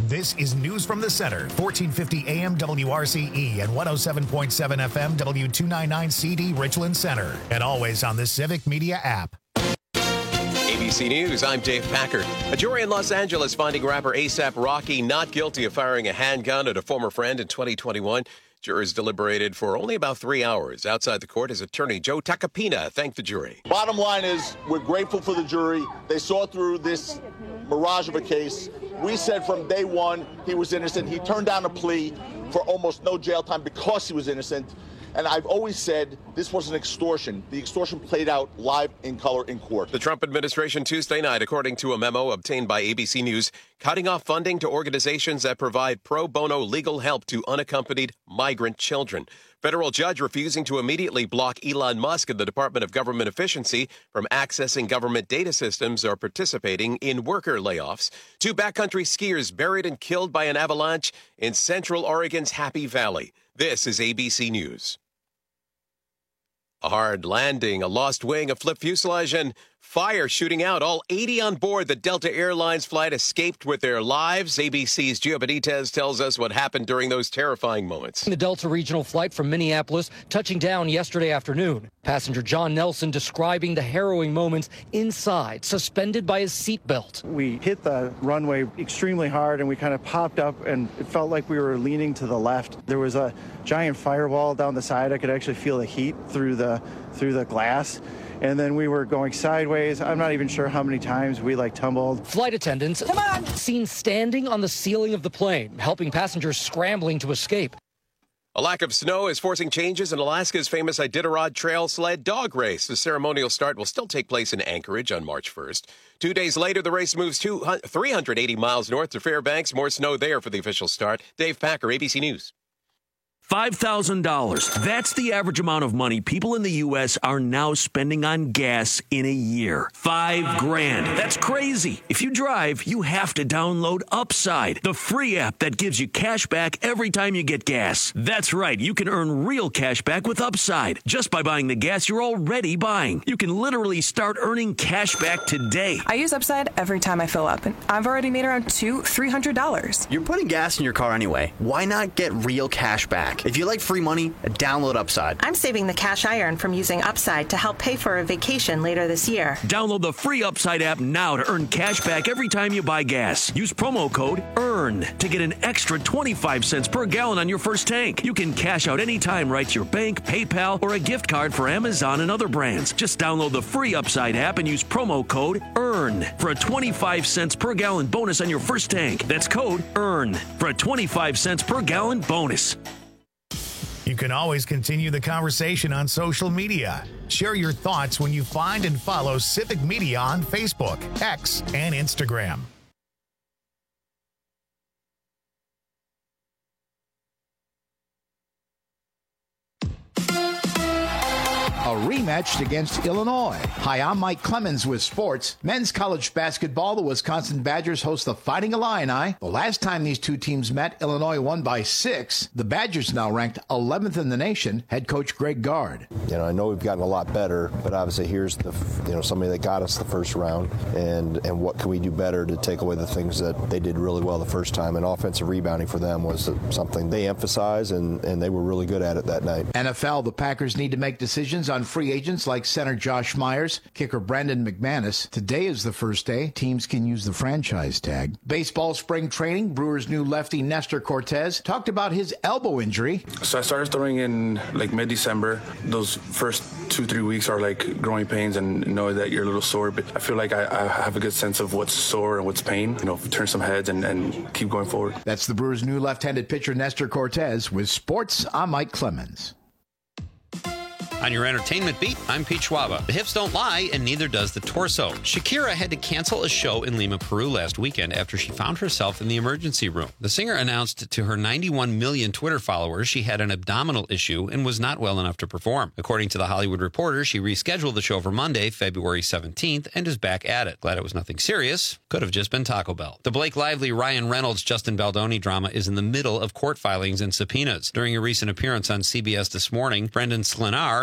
This is News from the Center, 1450 AM WRCE and 107.7 FM W299CD Richland Center. And always on the Civic Media app. ABC News, I'm Dave Packard. A jury in Los Angeles finding rapper A$AP Rocky not guilty of firing a handgun at a former friend in 2021. Jurors deliberated for only about 3 hours. Outside the court, his attorney, Joe Tacopina, thanked the jury. Bottom line is, we're grateful for the jury. They saw through this mirage of a case. We said from day one he was innocent. He turned down a plea for almost no jail time because he was innocent. And I've always said this was an extortion. The extortion played out live in color in court. The Trump administration Tuesday night, according to a memo obtained by ABC News, cutting off funding to organizations that provide pro bono legal help to unaccompanied migrant children. Federal judge refusing to immediately block Elon Musk and the Department of Government Efficiency from accessing government data systems or participating in worker layoffs. 2 backcountry skiers buried and killed by an avalanche in Central Oregon's Happy Valley. This is ABC News. A hard landing, a lost wing, a flipped fuselage, and fire shooting out. All 80 on board the Delta Airlines flight escaped with their lives. ABC's Gio Benitez tells us what happened during those terrifying moments. The Delta regional flight from Minneapolis touching down yesterday afternoon. Passenger John Nelson describing the harrowing moments inside, suspended by his seatbelt. We hit the runway extremely hard and we kind of popped up and it felt like we were leaning to the left. There was a giant firewall down the side. I could actually feel the heat through the glass. And then we were going sideways. I'm not even sure how many times we tumbled. Flight attendants seen standing on the ceiling of the plane, helping passengers scrambling to escape. A lack of snow is forcing changes in Alaska's famous Iditarod Trail sled dog race. The ceremonial start will still take place in Anchorage on March 1st. 2 days later, the race moves 380 miles north to Fairbanks. More snow there for the official start. Dave Packer, ABC News. $5,000. That's the average amount of money people in the U.S. are now spending on gas in a year. $5,000. That's crazy. If you drive, you have to download Upside, the free app that gives you cash back every time you get gas. That's right. You can earn real cash back with Upside just by buying the gas you're already buying. You can literally start earning cash back today. I use Upside every time I fill up, and I've already made around $300. You're putting gas in your car anyway. Why not get real cash back? If you like free money, download Upside. I'm saving the cash I earn from using Upside to help pay for a vacation later this year. Download the free Upside app now to earn cash back every time you buy gas. Use promo code EARN to get an extra 25 cents per gallon on your first tank. You can cash out anytime right to your bank, PayPal, or a gift card for Amazon and other brands. Just download the free Upside app and use promo code EARN for a 25 cents per gallon bonus on your first tank. That's code EARN for a 25 cents per gallon bonus. You can always continue the conversation on social media. Share your thoughts when you find and follow Civic Media on Facebook, X, and Instagram. A rematch against Illinois. Hi, I'm Mike Clemens with sports. Men's college basketball, the Wisconsin Badgers host the Fighting Illini. The last time these two teams met, Illinois won by 6. The Badgers now ranked 11th in the nation. Head coach Greg Gard. I know we've gotten a lot better, but obviously here's the somebody that got us the first round, and what can we do better to take away the things that they did really well the first time? And offensive rebounding for them was something they emphasized, and they were really good at it that night. NFL, the Packers need to make decisions on free agents like center Josh Myers, kicker Brandon McManus. Today is the first day teams can use the franchise tag. Baseball spring training, Brewers' new lefty Nestor Cortez talked about his elbow injury. So I started throwing in mid-December. Those first 2-3 weeks are like growing pains and know that you're a little sore, but I feel like I have a good sense of what's sore and what's pain. Turn some heads and keep going forward. That's the Brewers' new left-handed pitcher Nestor Cortez. With sports, I'm Mike Clemens. On your entertainment beat, I'm Pete Schwaba. The hips don't lie, and neither does the torso. Shakira had to cancel a show in Lima, Peru last weekend after she found herself in the emergency room. The singer announced to her 91 million Twitter followers she had an abdominal issue and was not well enough to perform. According to The Hollywood Reporter, she rescheduled the show for Monday, February 17th, and is back at it. Glad it was nothing serious. Could have just been Taco Bell. The Blake Lively, Ryan Reynolds, Justin Baldoni drama is in the middle of court filings and subpoenas. During a recent appearance on CBS This Morning, Brendan Sklenar,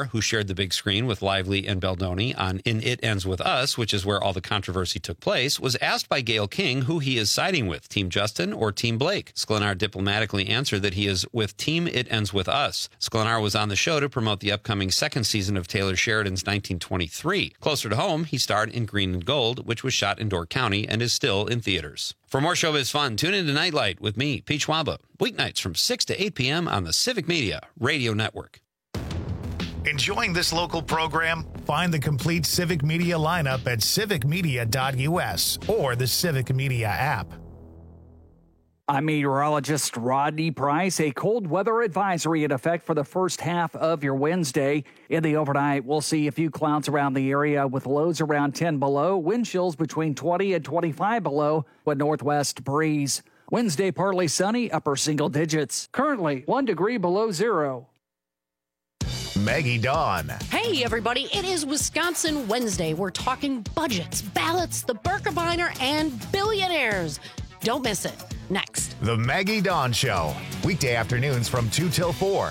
Sklenar, who shared the big screen with Lively and Beldoni on In It Ends With Us, which is where all the controversy took place, was asked by Gayle King who he is siding with, Team Justin or Team Blake. Sklenar diplomatically answered that he is with Team It Ends With Us. Sklenar was on the show to promote the upcoming second season of Taylor Sheridan's 1923. Closer to home, he starred in Green and Gold, which was shot in Door County and is still in theaters. For more showbiz fun, tune in to Nightlight with me, Pete Schwaba, weeknights from 6 to 8 p.m. on the Civic Media Radio Network. Enjoying this local program? Find the complete Civic Media lineup at civicmedia.us or the Civic Media app. I'm meteorologist Rodney Price. A cold weather advisory in effect for the first half of your Wednesday. In the overnight, we'll see a few clouds around the area with lows around 10 below, wind chills between 20 and 25 below, with northwest breeze. Wednesday, partly sunny, upper single digits. Currently, 1 degree below zero. Maggie Dawn. Hey, everybody. It is Wisconsin Wednesday. We're talking budgets, ballots, the Birkebeiner, and billionaires. Don't miss it. Next. The Maggie Dawn Show. Weekday afternoons from 2 till 4.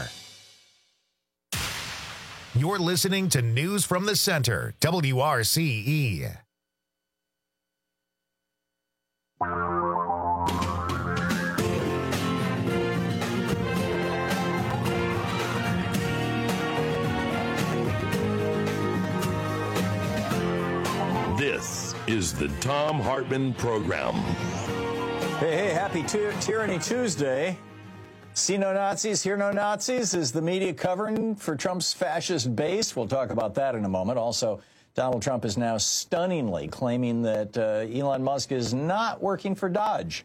You're listening to News from the Center, WRCE. This is the Thom Hartmann Program. Hey, happy Tyranny Tuesday. See no Nazis, hear no Nazis is the media covering for Trump's fascist base. We'll talk about that in a moment. Also, Donald Trump is now stunningly claiming that Elon Musk is not working for Doge.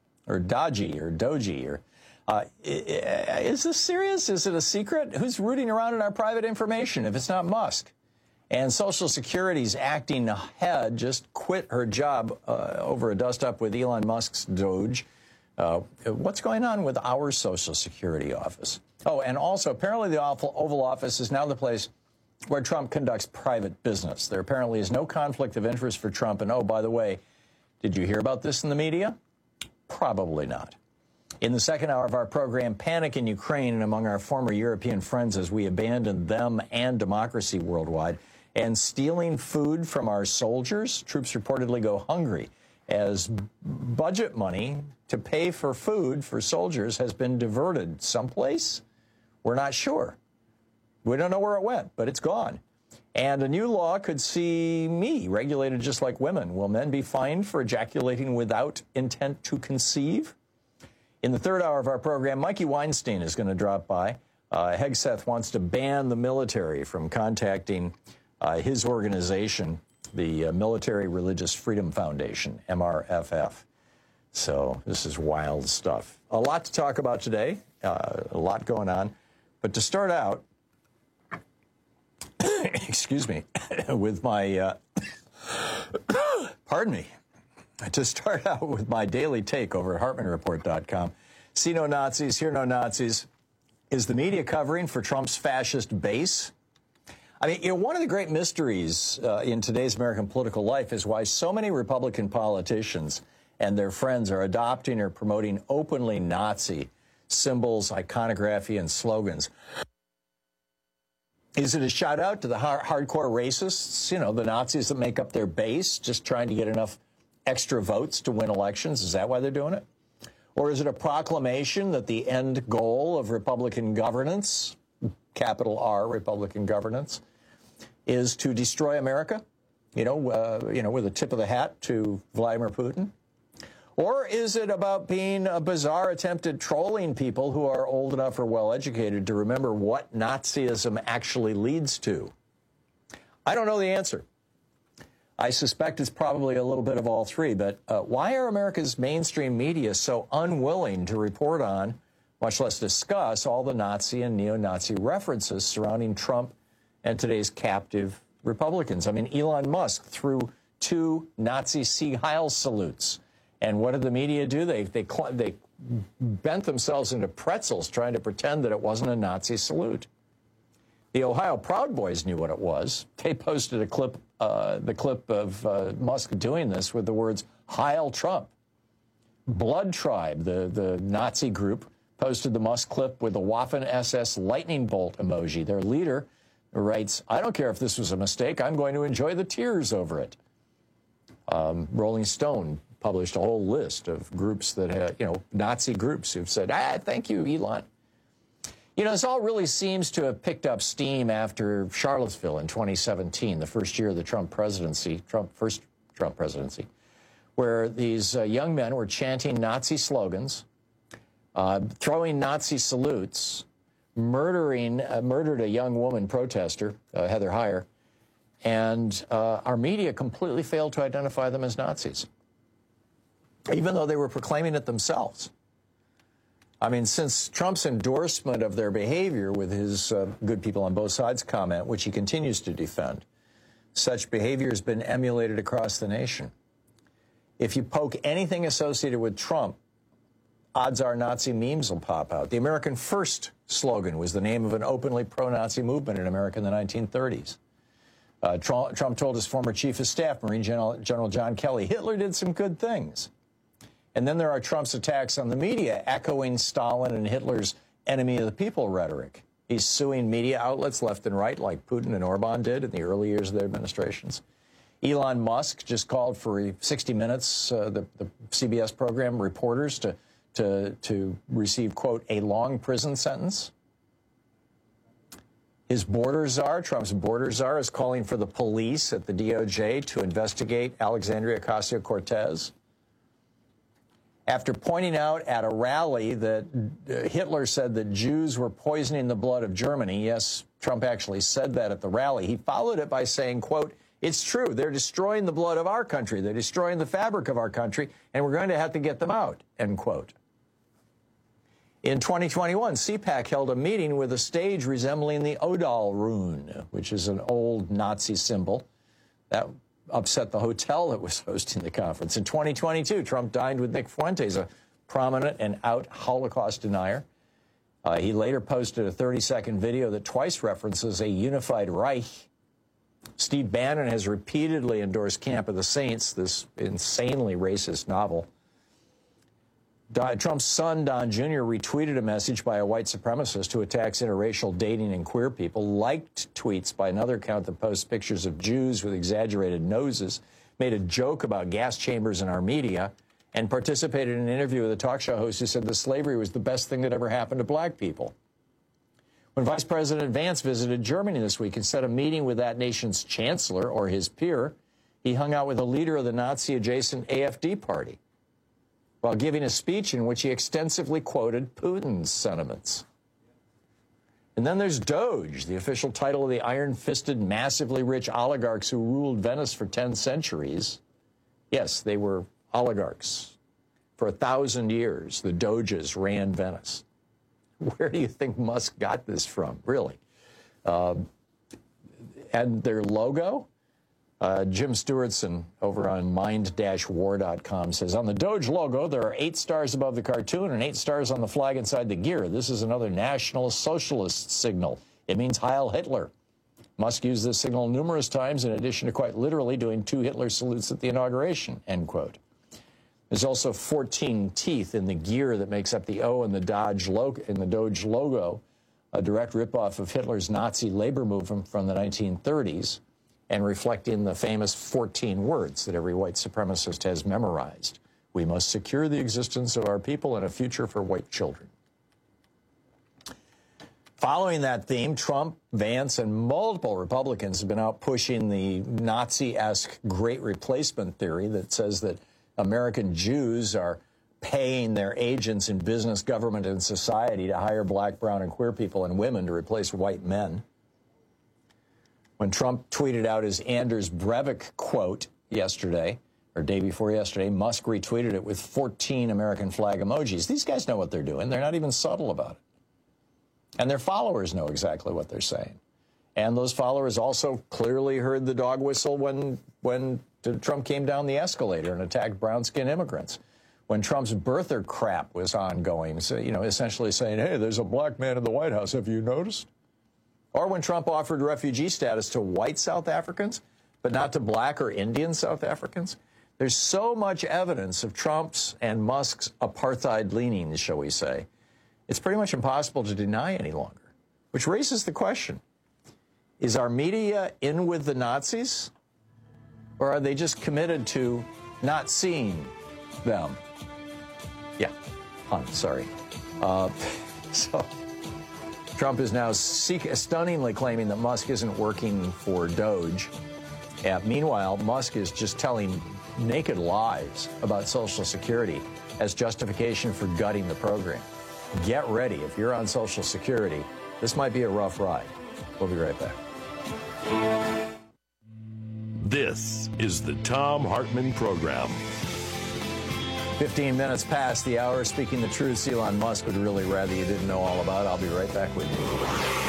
Is this serious? Is it a secret? Who's rooting around in our private information if it's not Musk? And Social Security's acting head just quit her job over a dust-up with Elon Musk's Doge. What's going on with our Social Security office? Oh, and also, apparently the Oval Office is now the place where Trump conducts private business. There apparently is no conflict of interest for Trump. And, oh, by the way, did you hear about this in the media? Probably not. In the second hour of our program, panic in Ukraine and among our former European friends as we abandon them and democracy worldwide. And stealing food from our soldiers, troops reportedly go hungry as budget money to pay for food for soldiers has been diverted someplace. We're not sure. We don't know where it went, but it's gone. And a new law could see me regulated just like women. Will men be fined for ejaculating without intent to conceive? In the third hour of our program, Mikey Weinstein is going to drop by. Hegseth wants to ban the military from contacting his organization, the Military Religious Freedom Foundation, MRFF. So this is wild stuff. A lot to talk about today, a lot going on. But to start out, excuse me, with my, pardon me, to start out with my daily take over at HartmannReport.com. See no Nazis, hear no Nazis. Is the media covering for Trump's fascist base? I mean, one of the great mysteries in today's American political life is why so many Republican politicians and their friends are adopting or promoting openly Nazi symbols, iconography, and slogans. Is it a shout out to the hardcore racists, the Nazis that make up their base, just trying to get enough extra votes to win elections? Is that why they're doing it? Or is it a proclamation that the end goal of Republican governance, capital R, Republican governance, is to destroy America, with a tip of the hat to Vladimir Putin? Or is it about being a bizarre attempt at trolling people who are old enough or well-educated to remember what Nazism actually leads to? I don't know the answer. I suspect it's probably a little bit of all three, but why are America's mainstream media so unwilling to report on, much less discuss, all the Nazi and neo-Nazi references surrounding Trump and today's captive Republicans? I mean, Elon Musk threw 2 Nazi Sieg Heil salutes. And what did the media do? They bent themselves into pretzels trying to pretend that it wasn't a Nazi salute. The Ohio Proud Boys knew what it was. They posted a clip, the clip of Musk doing this with the words, Heil Trump. Blood Tribe, the Nazi group, posted the Musk clip with the Waffen SS lightning bolt emoji. Their leader, writes, I don't care if this was a mistake. I'm going to enjoy the tears over it. Rolling Stone published a whole list of groups that had, Nazi groups who've said, thank you, Elon. This all really seems to have picked up steam after Charlottesville in 2017, the first year of the first Trump presidency, where these young men were chanting Nazi slogans, throwing Nazi salutes, murdered a young woman protester, Heather Heyer, and our media completely failed to identify them as Nazis, even though they were proclaiming it themselves. I mean, since Trump's endorsement of their behavior with his good people on both sides comment, which he continues to defend, such behavior has been emulated across the nation. If you poke anything associated with Trump, odds are Nazi memes will pop out. The American First slogan was the name of an openly pro-Nazi movement in America in the 1930s. Trump told his former chief of staff, Marine General John Kelly, Hitler did some good things. And then there are Trump's attacks on the media, echoing Stalin and Hitler's enemy of the people rhetoric. He's suing media outlets left and right, like Putin and Orban did in the early years of their administrations. Elon Musk just called for 60 Minutes, the CBS program, reporters to receive, quote, a long prison sentence. His border czar, Trump's border czar, is calling for the police at the DOJ to investigate Alexandria Ocasio-Cortez. After pointing out at a rally that Hitler said that Jews were poisoning the blood of Germany, yes, Trump actually said that at the rally, he followed it by saying, quote, it's true, they're destroying the blood of our country, they're destroying the fabric of our country, and we're going to have to get them out, end quote. In 2021, CPAC held a meeting with a stage resembling the Odal rune, which is an old Nazi symbol. That upset the hotel that was hosting the conference. In 2022, Trump dined with Nick Fuentes, a prominent and out Holocaust denier. He later posted a 30-second video that twice references a unified Reich. Steve Bannon has repeatedly endorsed Camp of the Saints, this insanely racist novel. Trump's son, Don Jr., retweeted a message by a white supremacist who attacks interracial dating and queer people, liked tweets by another account that posts pictures of Jews with exaggerated noses, made a joke about gas chambers in our media, and participated in an interview with a talk show host who said that slavery was the best thing that ever happened to black people. When Vice President Vance visited Germany this week, instead of meeting with that nation's chancellor or his peer, he hung out with a leader of the Nazi-adjacent AfD party, while giving a speech in which he extensively quoted Putin's sentiments. And then there's Doge, the official title of the iron-fisted, massively rich oligarchs who ruled Venice for 10 centuries. Yes, they were oligarchs. For 1,000 years, the Doges ran Venice. Where do you think Musk got this from, really? And their logo? Jim Stewartson over on mind-war.com says, on the Doge logo, there are 8 stars above the cartoon and 8 stars on the flag inside the gear. This is another National Socialist signal. It means Heil Hitler. Musk used this signal numerous times, in addition to quite literally doing 2 Hitler salutes at the inauguration, end quote. There's also 14 teeth in the gear that makes up the O in the Doge logo, a direct ripoff of Hitler's Nazi labor movement from the 1930s. And reflecting the famous 14 words that every white supremacist has memorized. We must secure the existence of our people and a future for white children. Following that theme, Trump, Vance, and multiple Republicans have been out pushing the Nazi-esque Great Replacement theory that says that American Jews are paying their agents in business, government, and society to hire black, brown, and queer people and women to replace white men. When Trump tweeted out his Anders Breivik quote yesterday, or day before yesterday, Musk retweeted it with 14 American flag emojis. These guys know what they're doing. They're not even subtle about it. And their followers know exactly what they're saying. And those followers also clearly heard the dog whistle when Trump came down the escalator and attacked brown-skinned immigrants. When Trump's birther crap was ongoing, so, essentially saying, hey, there's a black man in the White House, have you noticed? Or when Trump offered refugee status to white South Africans, but not to black or Indian South Africans. There's so much evidence of Trump's and Musk's apartheid leanings, shall we say. It's pretty much impossible to deny any longer, which raises the question, Is our media in with the Nazis? Or are they just committed to not seeing them? Yeah, sorry. So Trump is now stunningly claiming that Musk isn't working for Doge. Meanwhile, Musk is just telling naked lies about Social Security as justification for gutting the program. Get ready. If you're on Social Security, this might be a rough ride. We'll be right back. This is the Thom Hartmann Program. 15 minutes past the hour. Speaking the truth, Elon Musk would really rather you didn't know all about it. I'll be right back with you.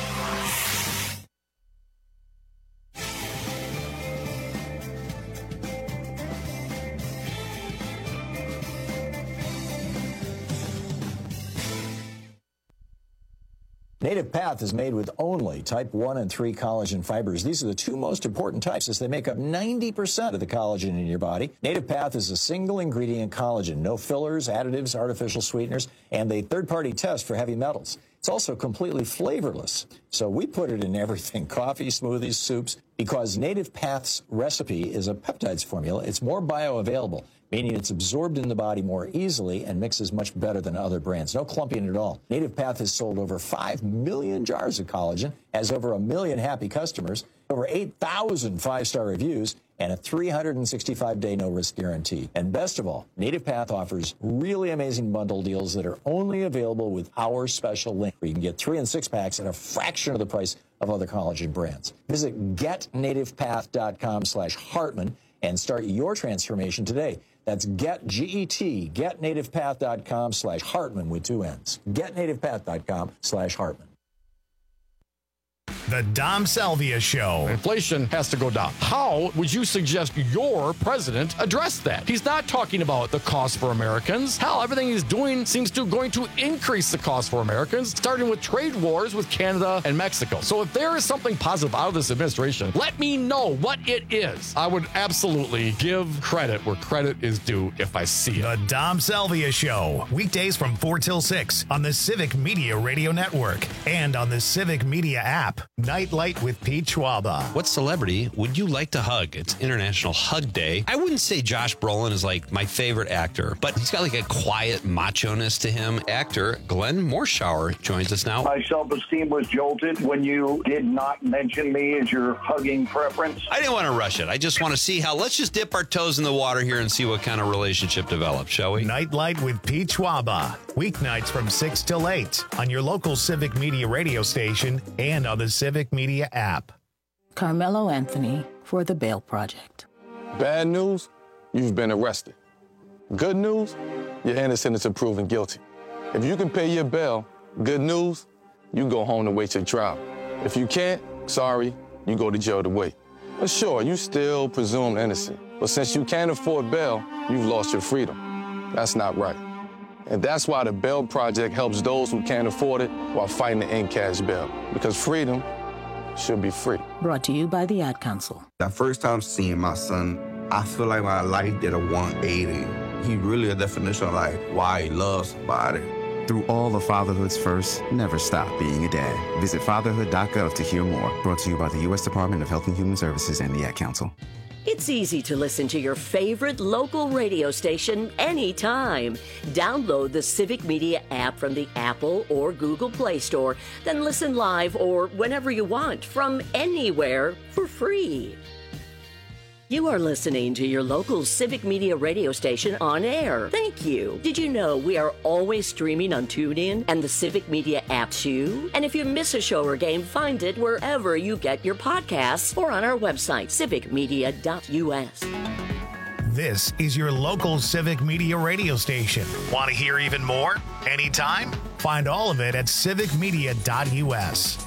Native Path is made with only type 1 and 3 collagen fibers. These are the two most important types as they make up 90% of the collagen in your body. Native Path is a single ingredient collagen, no fillers, additives, artificial sweeteners, and a third-party test for heavy metals. It's also completely flavorless. So we put it in everything, coffee, smoothies, soups, because Native Path's recipe is a peptides formula. It's more bioavailable, meaning it's absorbed in the body more easily and mixes much better than other brands. No clumping at all. Native Path has sold over 5 million jars of collagen, has over 1 million happy customers, over 8,000 5-star reviews, and a 365-day no-risk guarantee. And best of all, Native Path offers really amazing bundle deals that are only available with our special link, where you can get 3 and 6 packs at a fraction of the price of other collagen brands. Visit getnativepath.com/Hartmann and start your transformation today. That's getnativepath.com/Hartmann with 2 N's. Getnativepath.com/Hartmann. The Dom Salvia Show. Inflation has to go down. How would you suggest your president address that? He's not talking about the cost for Americans. Hell, everything he's doing seems to going to increase the cost for Americans, starting with trade wars with Canada and Mexico. So if there is something positive out of this administration, let me know what it is. I would absolutely give credit where credit is due if I see it. The Dom Salvia Show. Weekdays from 4 till 6 on the Civic Media Radio Network and on the Civic Media app. Nightlight with Pete Schwaba. What celebrity would you like to hug? It's International Hug Day. I wouldn't say Josh Brolin is like my favorite actor, but he's got like a quiet macho-ness to him. Actor Glenn Morshower joins us now. My self-esteem was jolted when you did not mention me as your hugging preference. I didn't want to rush it. I just want to see how, let's just dip our toes in the water here and see what kind of relationship develops, shall we? Nightlight with Pete Schwaba. Weeknights from 6 till 8 on your local Civic Media radio station and on the Civic Media app. Carmelo Anthony for the Bail Project. Bad news, you've been arrested. Good news, you're innocent until proven guilty. If you can pay your bail, good news, you can go home to wait your trial. If you can't, sorry, you go to jail to wait. But sure, you still presumed innocent. But since you can't afford bail, you've lost your freedom. That's not right. And that's why the Bail Project helps those who can't afford it while fighting to end cash bail. Because freedom should be free. Brought to you by the Ad Council. The first time seeing my son, I feel like my life did a 180. He really a definition of like why he loves somebody. Through all of fatherhood's first, never stop being a dad. Visit fatherhood.gov to hear more. Brought to you by the U.S. Department of Health and Human Services and the Ad Council. It's easy to listen to your favorite local radio station anytime. Download the Civic Media app from the Apple or Google Play Store, then listen live or whenever you want from anywhere for free. You are listening to your local Civic Media radio station on air. Thank you. Did you know we are always streaming on TuneIn and the Civic Media app too? And if you miss a show or game, find it wherever you get your podcasts or on our website, civicmedia.us. This is your local Civic Media radio station. Want to hear even more? Anytime? Find all of it at civicmedia.us.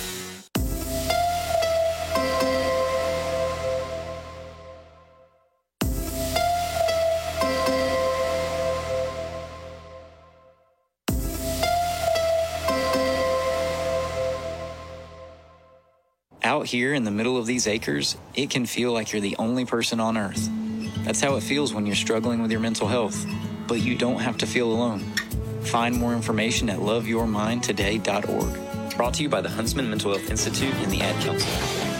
Out here in the middle of these acres, it can feel like you're the only person on Earth. That's how it feels when you're struggling with your mental health. But you don't have to feel alone. Find more information at loveyourmindtoday.org. Brought to you by the Huntsman Mental Health Institute and the Ad Council.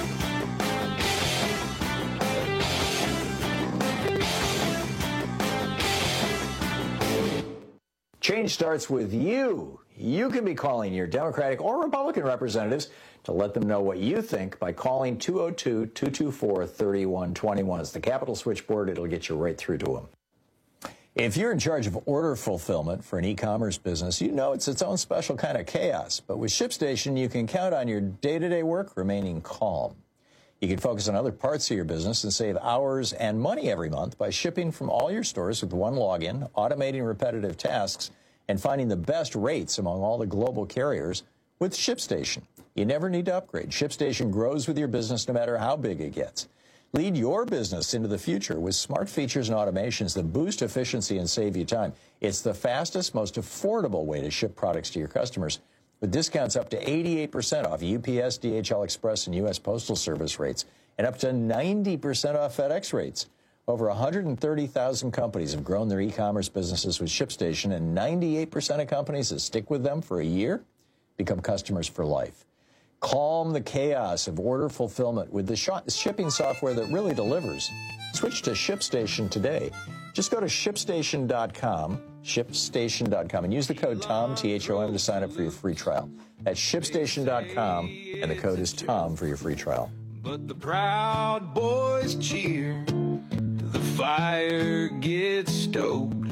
Change starts with you. You can be calling your Democratic or Republican representatives to let them know what you think by calling 202-224-3121. It's the Capitol switchboard. It'll get you right through to them. If you're in charge of order fulfillment for an e-commerce business, you know it's its own special kind of chaos. But with ShipStation, you can count on your day-to-day work remaining calm. You can focus on other parts of your business and save hours and money every month by shipping from all your stores with one login, automating repetitive tasks, and finding the best rates among all the global carriers with ShipStation. You never need to upgrade. ShipStation grows with your business no matter how big it gets. Lead your business into the future with smart features and automations that boost efficiency and save you time. It's the fastest, most affordable way to ship products to your customers, with discounts up to 88% off UPS, DHL Express, and U.S. Postal Service rates, and up to 90% off FedEx rates. Over 130,000 companies have grown their e-commerce businesses with ShipStation, and 98% of companies that stick with them for a year become customers for life. Calm the chaos of order fulfillment with the shipping software that really delivers. Switch to ShipStation today. Just go to ShipStation.com, ShipStation.com, and use the code TOM, T-H-O-M, to sign up for your free trial. That's ShipStation.com, and the code is TOM for your free trial. But the Proud Boys cheer, the fire gets stoked,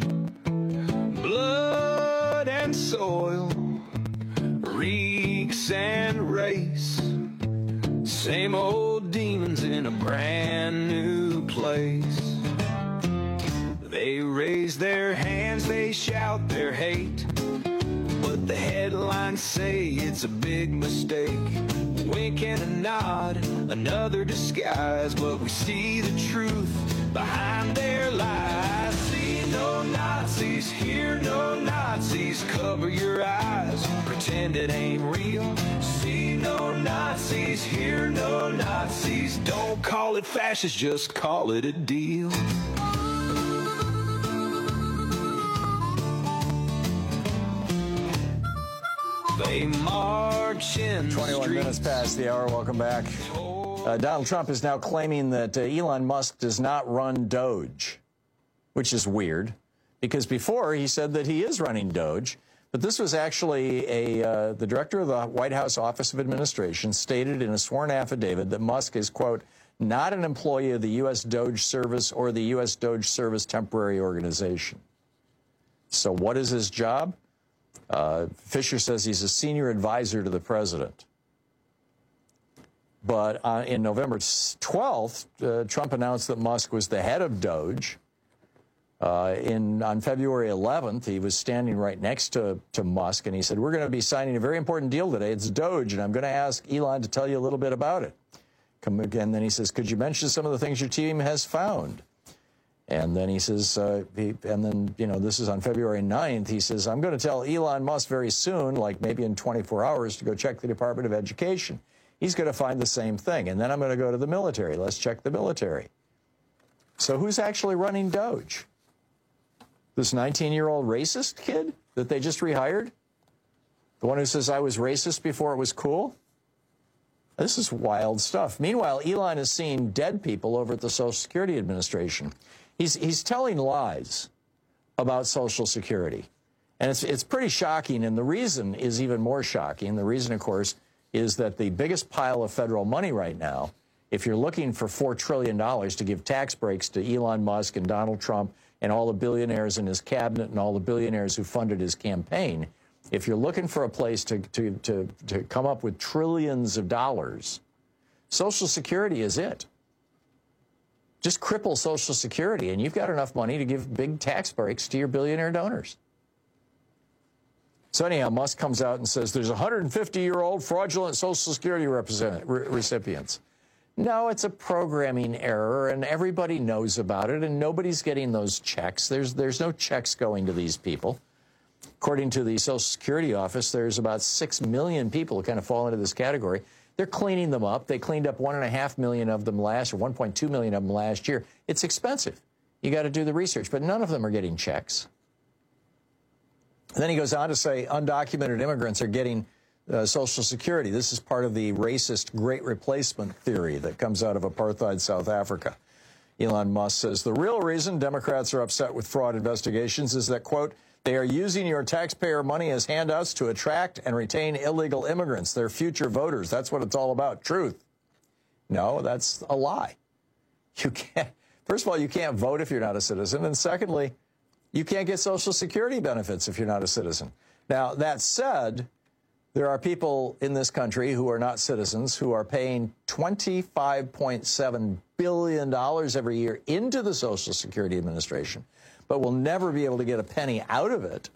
blood and soil, reeks and race, same old demons in a brand new place. They raise their hands, they shout their hate, but the headlines say it's a big mistake. Wink and a nod, another disguise, but we see the truth behind their lies. See no Nazis, hear no Nazis, cover your eyes, pretend it ain't real. See no Nazis, hear no Nazis, don't call it fascist, just call it a deal. They march in 21 minutes past the hour. Welcome back. Donald Trump is now claiming that Elon Musk does not run Doge, which is weird, because before he said that he is running Doge. But this was actually the director of the White House Office of Administration stated in a sworn affidavit that Musk is, quote, not an employee of the U.S. Doge Service or the U.S. Doge Service Temporary Organization. So what is his job? Fisher says he's a senior advisor to the president. But in November 12th, Trump announced that Musk was the head of Doge. On February 11th, he was standing right next to Musk, and he said, we're going to be signing a very important deal today. It's Doge, and I'm going to ask Elon to tell you a little bit about it. And then he says, could you mention some of the things your team has found? And then he says, this is on February 9th, he says, I'm going to tell Elon Musk very soon, like maybe in 24 hours, to go check the Department of Education. He's going to find the same thing. And then I'm going to go to the military. Let's check the military. So who's actually running Doge? This 19-year-old racist kid that they just rehired? The one who says I was racist before it was cool? This is wild stuff. Meanwhile, Elon is seeing dead people over at the Social Security Administration. He's telling lies about Social Security. And it's pretty shocking, and the reason is even more shocking. The reason, of course, is that the biggest pile of federal money right now, if you're looking for $4 trillion to give tax breaks to Elon Musk and Donald Trump and all the billionaires in his cabinet and all the billionaires who funded his campaign, if you're looking for a place to come up with trillions of dollars, Social Security is it. Just cripple Social Security, and you've got enough money to give big tax breaks to your billionaire donors. So anyhow, Musk comes out and says there's 150-year-old fraudulent Social Security recipients. No, it's a programming error, and everybody knows about it, and nobody's getting those checks. There's no checks going to these people. According to the Social Security office, there's about 6 million people who kind of fall into this category. They're cleaning them up. They cleaned up 1.5 million of them last, or 1.2 million of them last year. It's expensive. You got to do the research, but none of them are getting checks. And then he goes on to say undocumented immigrants are getting Social Security. This is part of the racist great replacement theory that comes out of apartheid South Africa. Elon Musk says the real reason Democrats are upset with fraud investigations is that, quote, they are using your taxpayer money as handouts to attract and retain illegal immigrants. They're future voters. That's what it's all about. Truth. No, that's a lie. You can't. First of all, you can't vote if you're not a citizen. And secondly, you can't get Social Security benefits if you're not a citizen. Now, that said, there are people in this country who are not citizens who are paying $25.7 billion every year into the Social Security Administration, but will never be able to get a penny out of it.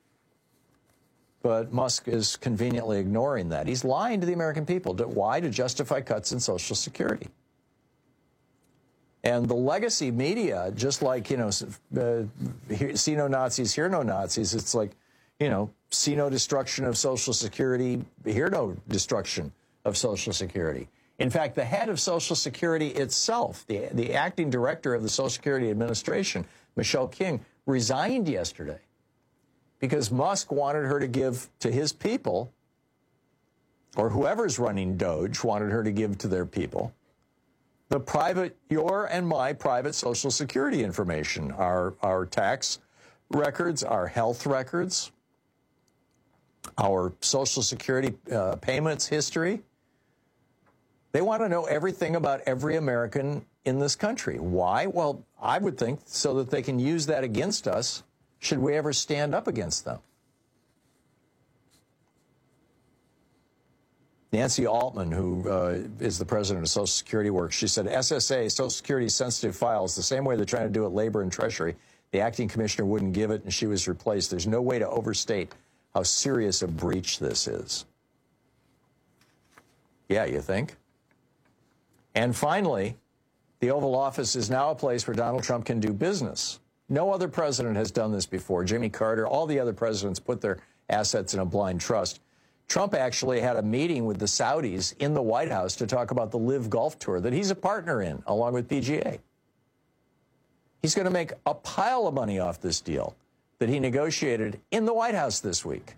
But Musk is conveniently ignoring that. He's lying to the American people. Why? To justify cuts in Social Security. And the legacy media, just like, see no Nazis, hear no Nazis, it's like, see no destruction of Social Security, hear no destruction of Social Security. In fact, the head of Social Security itself, the acting director of the Social Security Administration, Michelle King, resigned yesterday because Musk wanted her to give to his people, or whoever's running Doge wanted her to give to their people, the private, your and my private Social Security information, our tax records, our health records, our Social Security payments history. They want to know everything about every American in this country. Why? Well, I would think so that they can use that against us should we ever stand up against them. Nancy Altman, who is the president of Social Security Works, she said, SSA, Social Security sensitive files, the same way they're trying to do at Labor and Treasury. The acting commissioner wouldn't give it, and she was replaced. There's no way to overstate how serious a breach this is. Yeah, you think? And finally, the Oval Office is now a place where Donald Trump can do business. No other president has done this before. Jimmy Carter, all the other presidents put their assets in a blind trust. Trump actually had a meeting with the Saudis in the White House to talk about the LIV Golf Tour that he's a partner in, along with PGA. He's going to make a pile of money off this deal that he negotiated in the White House this week.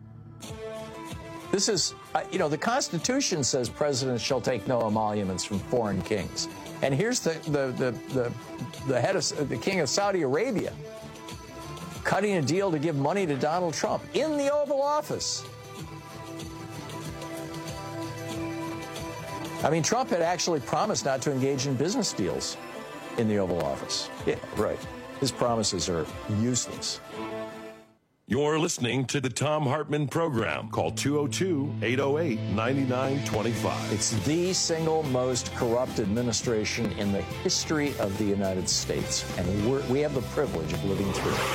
This is, the Constitution says presidents shall take no emoluments from foreign kings. And here's the head of the king of Saudi Arabia cutting a deal to give money to Donald Trump in the Oval Office. I mean, Trump had actually promised not to engage in business deals in the Oval Office. Yeah, right. His promises are useless. You're listening to the Thom Hartmann Program. Call 202-808-9925. It's the single most corrupt administration in the history of the United States, and we have the privilege of living through it.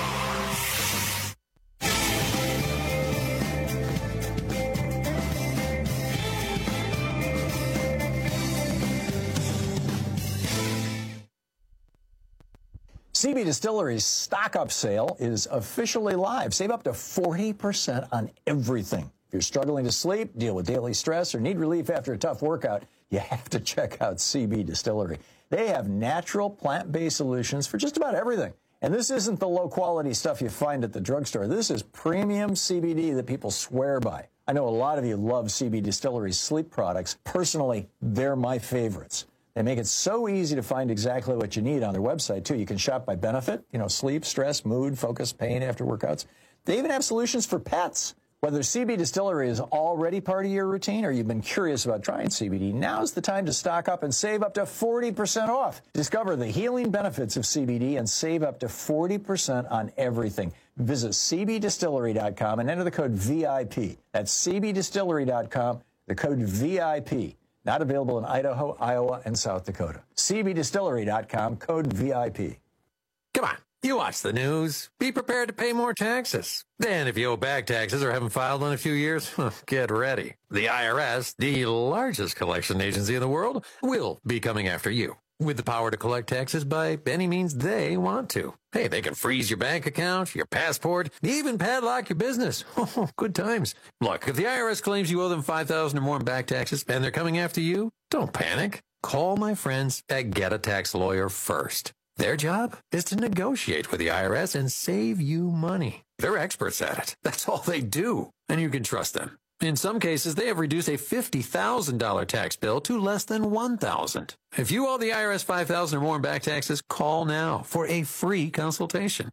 CB Distillery's stock-up sale is officially live. Save up to 40% on everything. If you're struggling to sleep, deal with daily stress, or need relief after a tough workout, you have to check out CB Distillery. They have natural, plant-based solutions for just about everything. And this isn't the low-quality stuff you find at the drugstore. This is premium CBD that people swear by. I know a lot of you love CB Distillery's sleep products. Personally, they're my favorites. They make it so easy to find exactly what you need on their website, too. You can shop by benefit, sleep, stress, mood, focus, pain after workouts. They even have solutions for pets. Whether CB Distillery is already part of your routine or you've been curious about trying CBD, now's the time to stock up and save up to 40% off. Discover the healing benefits of CBD and save up to 40% on everything. Visit cbdistillery.com and enter the code VIP. That's cbdistillery.com, the code VIP. Not available in Idaho, Iowa, and South Dakota. cbdistillery.com, code VIP. Come on, you watch the news. Be prepared to pay more taxes. Then if you owe back taxes or haven't filed in a few years, get ready. The IRS, the largest collection agency in the world, will be coming after you, with the power to collect taxes by any means they want to. Hey, they can freeze your bank account, your passport, even padlock your business. Oh, good times. Look, if the IRS claims you owe them $5,000 or more in back taxes and they're coming after you, don't panic. Call my friends at Get a Tax Lawyer first. Their job is to negotiate with the IRS and save you money. They're experts at it. That's all they do. And you can trust them. In some cases, they have reduced a $50,000 tax bill to less than $1,000. If you owe the IRS $5,000 or more in back taxes, call now for a free consultation.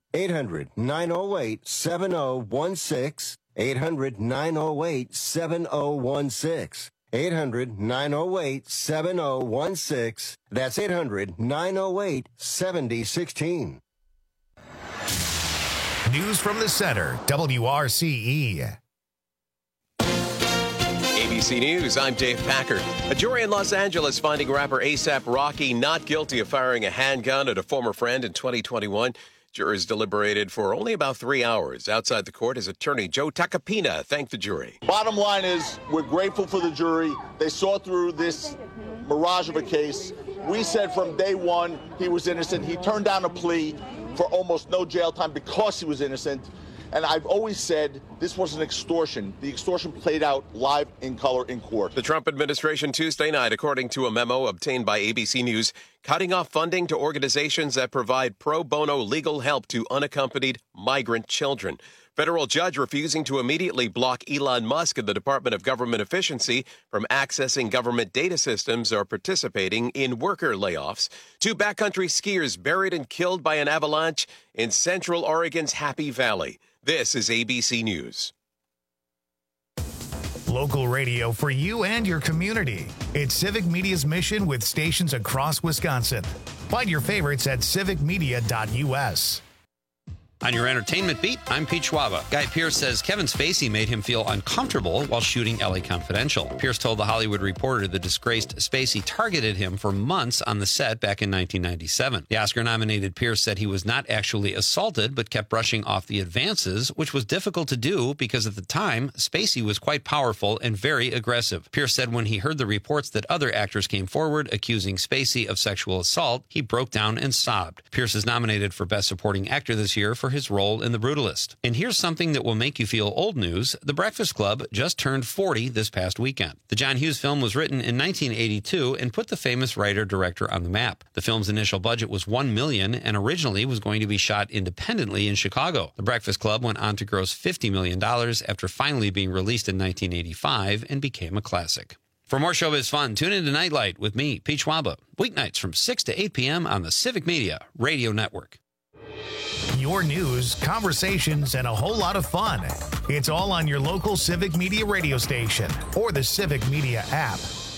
800-908-7016. 800-908-7016. 800-908-7016. That's 800-908-7016. News from the center, WRCE. ABC News, I'm Dave Packard. A jury in Los Angeles finding rapper A$AP Rocky not guilty of firing a handgun at a former friend in 2021. Jurors deliberated for only about 3 hours. Outside the court, his attorney, Joe Tacopina, thanked the jury. Bottom line is, we're grateful for the jury. They saw through this mirage of a case. We said from day one he was innocent. He turned down a plea for almost no jail time because he was innocent. And I've always said this was an extortion. The extortion played out live in color in court. The Trump administration Tuesday night, according to a memo obtained by ABC News, cutting off funding to organizations that provide pro bono legal help to unaccompanied migrant children. Federal judge refusing to immediately block Elon Musk and the Department of Government Efficiency from accessing government data systems or participating in worker layoffs. 2 backcountry skiers buried and killed by an avalanche in central Oregon's Happy Valley. This is ABC News. Local radio for you and your community. It's Civic Media's mission with stations across Wisconsin. Find your favorites at civicmedia.us. On your entertainment beat, I'm Pete Schwaba. Guy Pearce says Kevin Spacey made him feel uncomfortable while shooting LA Confidential. Pearce told The Hollywood Reporter the disgraced Spacey targeted him for months on the set back in 1997. The Oscar-nominated Pearce said he was not actually assaulted, but kept brushing off the advances, which was difficult to do because at the time, Spacey was quite powerful and very aggressive. Pearce said when he heard the reports that other actors came forward accusing Spacey of sexual assault, he broke down and sobbed. Pearce is nominated for Best Supporting Actor this year for his role in The Brutalist. And here's something that will make you feel old news. The Breakfast Club just turned 40 this past weekend. The John Hughes film was written in 1982 and put the famous writer-director on the map. The film's initial budget was $1 million and originally was going to be shot independently in Chicago. The Breakfast Club went on to gross $50 million after finally being released in 1985 and became a classic. For more showbiz fun, tune into Nightlight with me, Pete Schwaba, weeknights from 6 to 8 p.m. on the Civic Media Radio Network. Your news, conversations, and a whole lot of fun. It's all on your local Civic Media radio station or the Civic Media app.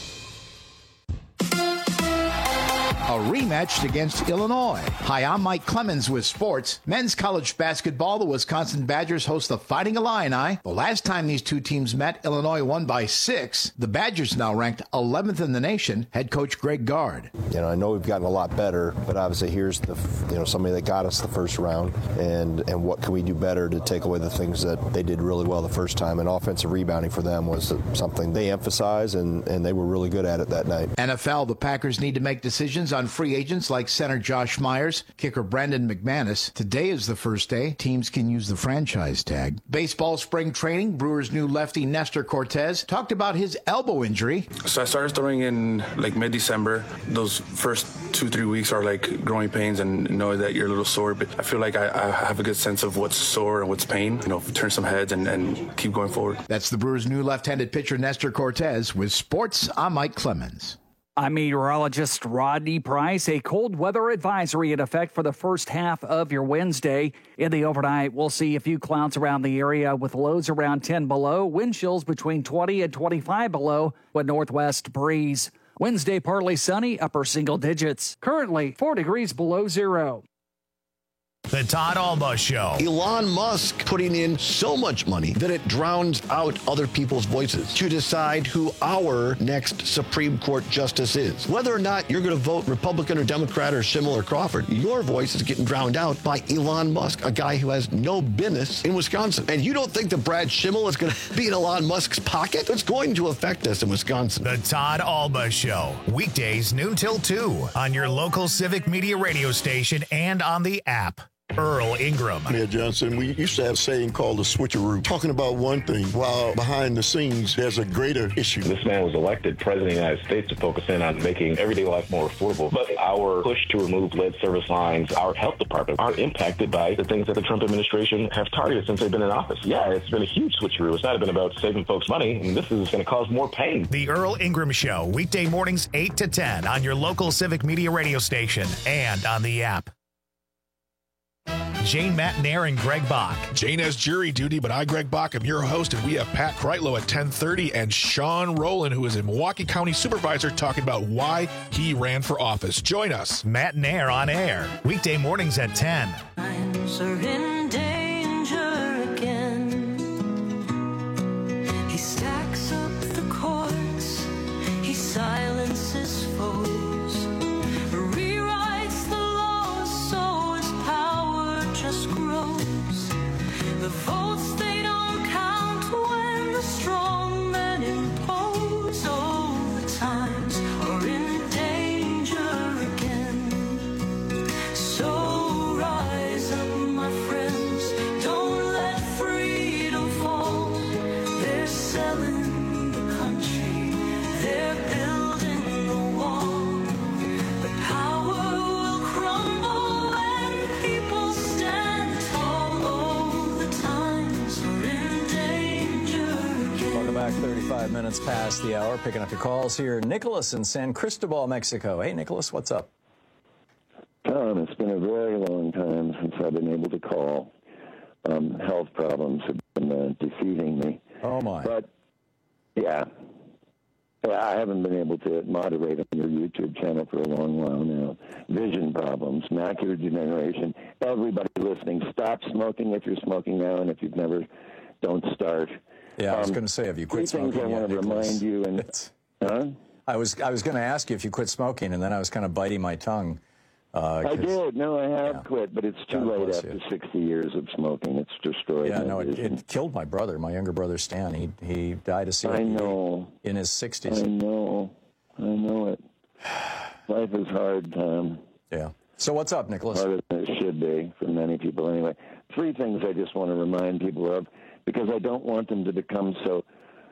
A rematch against Illinois. Hi, I'm Mike Clemens with sports. Men's college basketball, the Wisconsin Badgers host the Fighting Illini. The last time these two teams met, Illinois won by 6. The Badgers now ranked 11th in the nation. Head coach Greg Gard. I know we've gotten a lot better, but obviously here's somebody that got us the first round, and what can we do better to take away the things that they did really well the first time? And offensive rebounding for them was something they emphasized, and they were really good at it that night. NFL, the Packers need to make decisions on free agents like center Josh Myers, kicker Brandon McManus. Today is the first day teams can use the franchise tag. Baseball spring training, Brewers' new lefty Nestor Cortez talked about his elbow injury. So I started throwing in like mid-December. Those first 2-3 weeks are like growing pains and knowing that you're a little sore, but I feel like I have a good sense of what's sore and what's pain. Turn some heads and keep going forward. That's the Brewers' new left-handed pitcher Nestor Cortez. With sports, I'm Mike Clemens. I'm meteorologist Rodney Price. A cold weather advisory in effect for the first half of your Wednesday. In the overnight, we'll see a few clouds around the area with lows around 10 below, wind chills between 20 and 25 below, with northwest breeze. Wednesday, partly sunny, upper single digits. Currently, 4 degrees below zero. The Todd Alba Show. Elon Musk putting in so much money that it drowns out other people's voices to decide who our next Supreme Court justice is. Whether or not you're going to vote Republican or Democrat or Schimmel or Crawford, your voice is getting drowned out by Elon Musk, a guy who has no business in Wisconsin. And you don't think that Brad Schimmel is going to be in Elon Musk's pocket? It's going to affect us in Wisconsin. The Todd Alba Show. Weekdays noon till 2 on your local Civic Media radio station and on the app. Earl Ingram. Mayor Johnson, we used to have a saying called the switcheroo, talking about one thing while behind the scenes there's a greater issue. This man was elected president of the United States to focus in on making everyday life more affordable. But our push to remove lead service lines, our health department, are impacted by the things that the Trump administration have targeted since they've been in office. Yeah, it's been a huge switcheroo. It's not been about saving folks money, and this is going to cause more pain. The Earl Ingram Show, weekday mornings 8 to 10 on your local Civic Media radio station and on the app. Jane Matnair and Greg Bach. Jane has jury duty, but I, Greg Bach, am your host, and we have Pat Kreitlow at 10:30 and Sean Rowland, who is a Milwaukee County Supervisor, talking about why he ran for office. Join us. Matnair on air, weekday mornings at 10. Times are in danger again. He stacks up the courts, he silences foes. The votes, they don't count when the strong men impose. Oh, the times are in danger again. So rise up, my friends, don't let freedom fall. They're selling the country, they're building the wall. The power will crumble when people stand tall. Welcome back. 35 minutes past the hour. Picking up your calls here. Nicholas in San Cristobal, Mexico. Hey, Nicholas, what's up? Tom, it's been a very long time since I've been able to call. Health problems have been defeating me. Oh, my. But, yeah, I haven't been able to moderate on your YouTube channel for a long while now. Vision problems, macular degeneration. Everybody listening, stop smoking if you're smoking now, and if you've never, don't start. Yeah, I was going to say, have you quit smoking? Three things I want to remind you. And I was going to ask you if you quit smoking, and then I was kind of biting my tongue. I did. No, I have quit, but it's too late after 60 years of smoking. It's destroyed. Yeah, no, it killed my brother, my younger brother Stan. He died of COPD in his 60s. I know it. Life is hard, Tom. Yeah. So what's up, Nicholas? Harder than it should be for many people anyway. Three things I just want to remind people of, because I don't want them to become so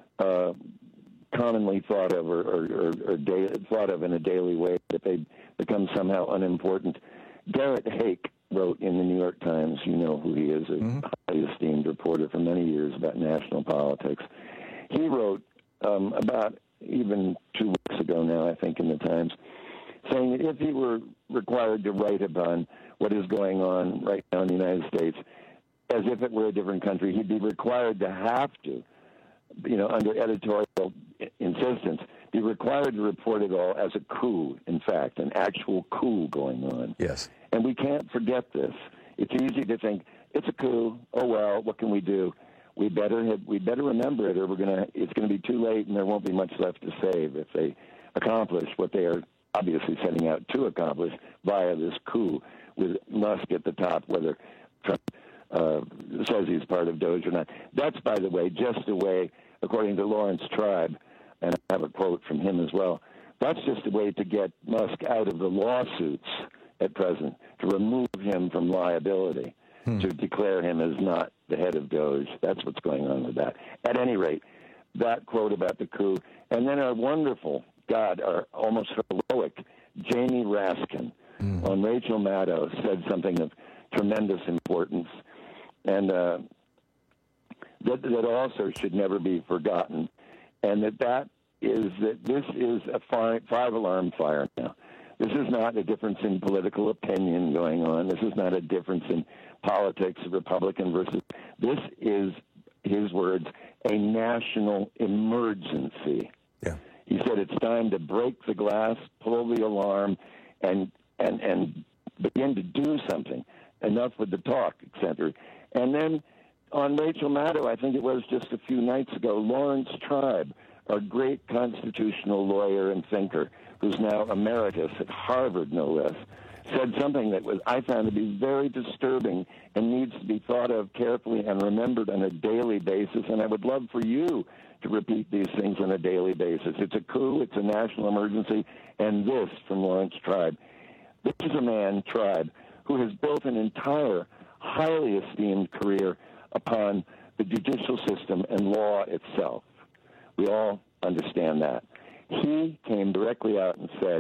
commonly thought of or thought of in a daily way that they become somehow unimportant. Garrett Haake wrote in the New York Times, you know who he is, a highly esteemed reporter for many years about national politics. He wrote about even 2 weeks ago now, I think, in the Times, saying that if he were required to write about what is going on right now in the United States, as if it were a different country, he'd be required to have to, under editorial insistence, be required to report it all as a coup, in fact, an actual coup going on. Yes. And we can't forget this. It's easy to think, it's a coup, oh well, what can we do? We better remember it, or it's going to be too late, and there won't be much left to save if they accomplish what they are obviously setting out to accomplish via this coup, with Musk at the top, whether Trump says he's part of Doge or not. That's, by the way, just a way, according to Lawrence Tribe, and I have a quote from him as well, that's just a way to get Musk out of the lawsuits at present, to remove him from liability, to declare him as not the head of Doge. That's what's going on with that. At any rate, that quote about the coup, and then our wonderful, our almost heroic Jamie Raskin on Rachel Maddow said something of tremendous importance, and that also should never be forgotten, and that this is a five-alarm fire now. This is not a difference in political opinion going on. This is not a difference in politics, Republican versus. This is, his words, a national emergency. Yeah. He said it's time to break the glass, pull the alarm, and begin to do something. Enough with the talk, etc. And then on Rachel Maddow, I think it was just a few nights ago, Lawrence Tribe, a great constitutional lawyer and thinker, who's now emeritus at Harvard, no less, said something that I found to be very disturbing and needs to be thought of carefully and remembered on a daily basis. And I would love for you to repeat these things on a daily basis. It's a coup, it's a national emergency, and this from Lawrence Tribe. This is a man, Tribe, who has built an entire, highly esteemed career upon the judicial system and law itself. We all understand that. He came directly out and said,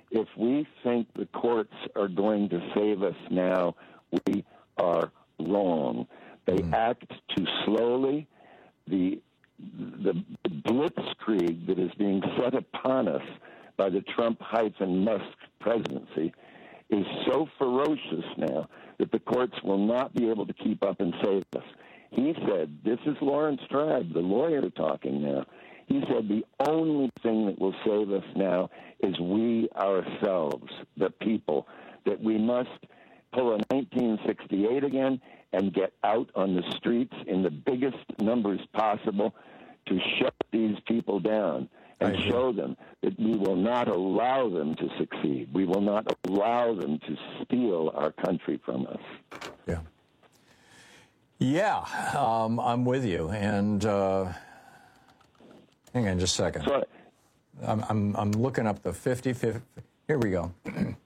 If we think the courts are going to save us now, we are wrong. They act too slowly. The blitzkrieg that is being set upon us by the Trump-Musk presidency is so ferocious now that the courts will not be able to keep up and save us. He said, this is Lawrence Tribe, the lawyer, talking now. He said the only thing that will save us now is we ourselves, the people, that we must pull a 1968 again and get out on the streets in the biggest numbers possible to shut these people down and show them that we will not allow them to succeed. We will not allow them to steal our country from us. Yeah. Yeah, I'm with you. And hang on just a second. Sorry. I'm looking up the 50-50. Here we go.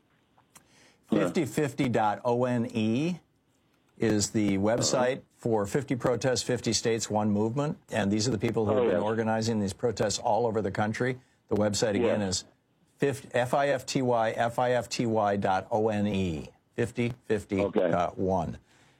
5050.one is the website for 50 protests, 50 states, one movement. And these are the people who have been organizing these protests all over the country. The website again is FIFTY.one, 5050.one.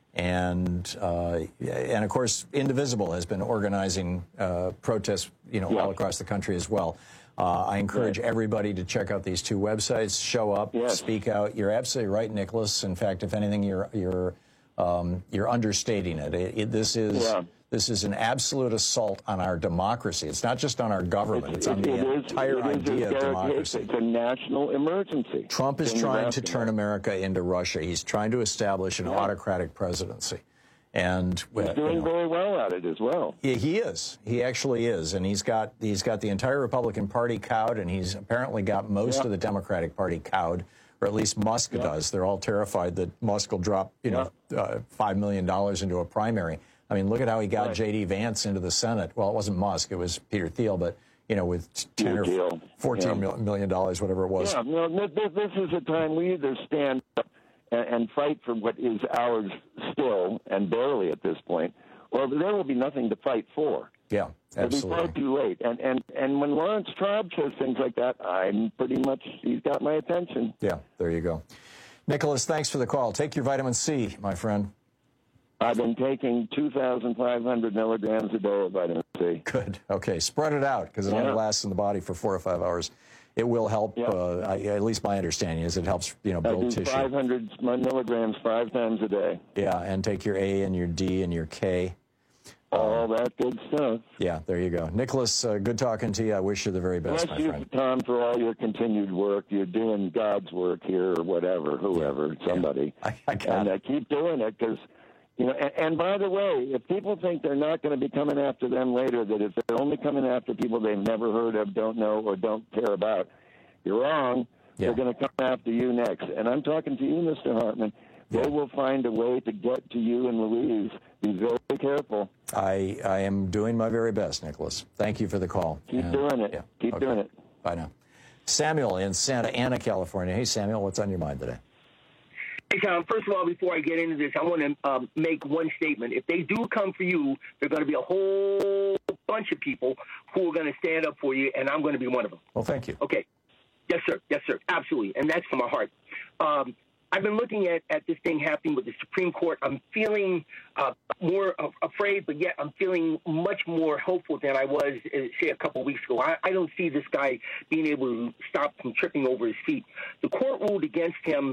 And of course, Indivisible has been organizing protests, all across the country as well. I encourage everybody to check out these two websites. Show up, speak out. You're absolutely right, Nicholas. In fact, if anything, you're understating it. This is an absolute assault on our democracy. It's not just on our government. It's on the entire idea of democracy. It's a national emergency. Trump is trying to turn America into Russia. He's trying to establish an autocratic presidency. And he's doing very well at it as well. Yeah, he is. He actually is. And he's got the entire Republican Party cowed, and he's apparently got most of the Democratic Party cowed, or at least Musk does. They're all terrified that Musk will drop, $5 million into a primary. I mean, look at how he got J.D. Vance into the Senate. Well, it wasn't Musk. It was Peter Thiel, but, with 10 or $14 million, whatever it was. Yeah, this is a time we either stand up and fight for what is ours still, and barely at this point, or there will be nothing to fight for. Yeah, absolutely. It'll be far too late. And when Lawrence Tribe says things like that, he's got my attention. Yeah, there you go. Nicholas, thanks for the call. Take your vitamin C, my friend. I've been taking 2,500 milligrams a day of vitamin C. Good. Okay, spread it out, because it only lasts in the body for 4 or 5 hours. It will help, at least my understanding is it helps, build tissue. 500 milligrams 5 times a day. Yeah, and take your A and your D and your K. All that good stuff. Yeah, there you go. Nicholas, good talking to you. I wish you the very best, my friend. Bless you, Tom, for all your continued work. You're doing God's work here, or whatever, whoever, somebody. I got it. Keep doing it, because... and by the way, if people think they're not going to be coming after them later, that if they're only coming after people they've never heard of, don't know, or don't care about, you're wrong. They're going to come after you next. And I'm talking to you, Mr. Hartmann. They will find a way to get to you and Louise. Be very careful. I am doing my very best, Nicholas. Thank you for the call. Keep doing it. Yeah. Keep doing it. Bye now. Samuel in Santa Ana, California. Hey, Samuel, what's on your mind today? Hey, Tom, first of all, before I get into this, I want to make one statement. If they do come for you, there are going to be a whole bunch of people who are going to stand up for you, and I'm going to be one of them. Well, thank you. Okay. Yes, sir. Yes, sir. Absolutely. And that's from my heart. I've been looking at this thing happening with the Supreme Court. I'm feeling more afraid, but yet I'm feeling much more hopeful than I was, say, a couple of weeks ago. I don't see this guy being able to stop from tripping over his feet. The court ruled against him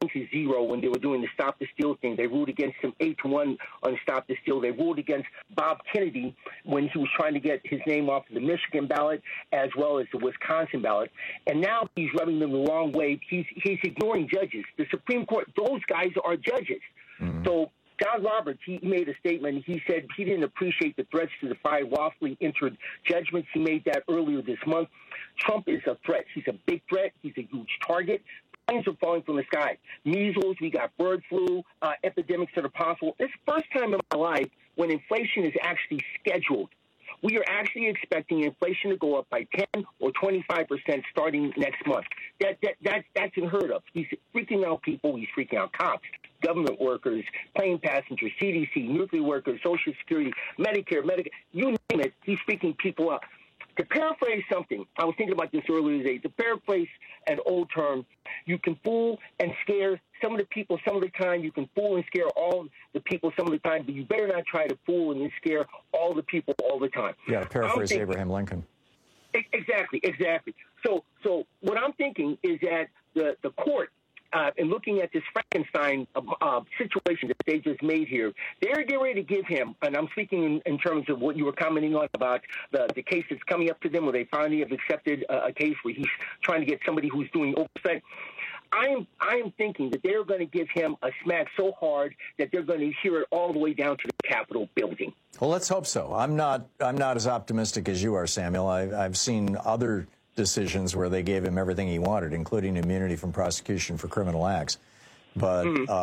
9-0 when they were doing the Stop the Steal thing. They ruled against him 8-1 on Stop the Steal. They ruled against Bob Kennedy when he was trying to get his name off the Michigan ballot as well as the Wisconsin ballot. And now he's rubbing them the wrong way. He's ignoring judges. The Supreme Court, those guys are judges. Mm-hmm. So John Roberts, he made a statement. He said he didn't appreciate the threats to the 5 lawfully entered judgments. He made that earlier this month. Trump is a threat. He's a big threat. He's a huge target. Planes are falling from the sky. Measles, we got bird flu, epidemics that are possible. This is the first time in my life when inflation is actually scheduled. We are actually expecting inflation to go up by 10 or 25% starting next month. That's unheard of. He's freaking out people. He's freaking out cops, government workers, plane passengers, CDC, nuclear workers, Social Security, Medicare, you name it. He's freaking people up. To paraphrase something, I was thinking about this earlier today. To paraphrase an old term, you can fool and scare some of the people some of the time. You can fool and scare all the people some of the time, but you better not try to fool and scare all the people all the time. Yeah, to paraphrase Abraham Lincoln. Exactly. So what I'm thinking is that the court, in looking at this Frankenstein situation that they just made here, they're getting ready to give him, and I'm speaking in terms of what you were commenting on about the case that's coming up to them, where they finally have accepted a case where he's trying to get somebody who's doing oversight. I am thinking that they're going to give him a smack so hard that they're going to hear it all the way down to the Capitol building. Well, let's hope so. I'm not as optimistic as you are, Samuel. I've seen other decisions where they gave him everything he wanted, including immunity from prosecution for criminal acts. But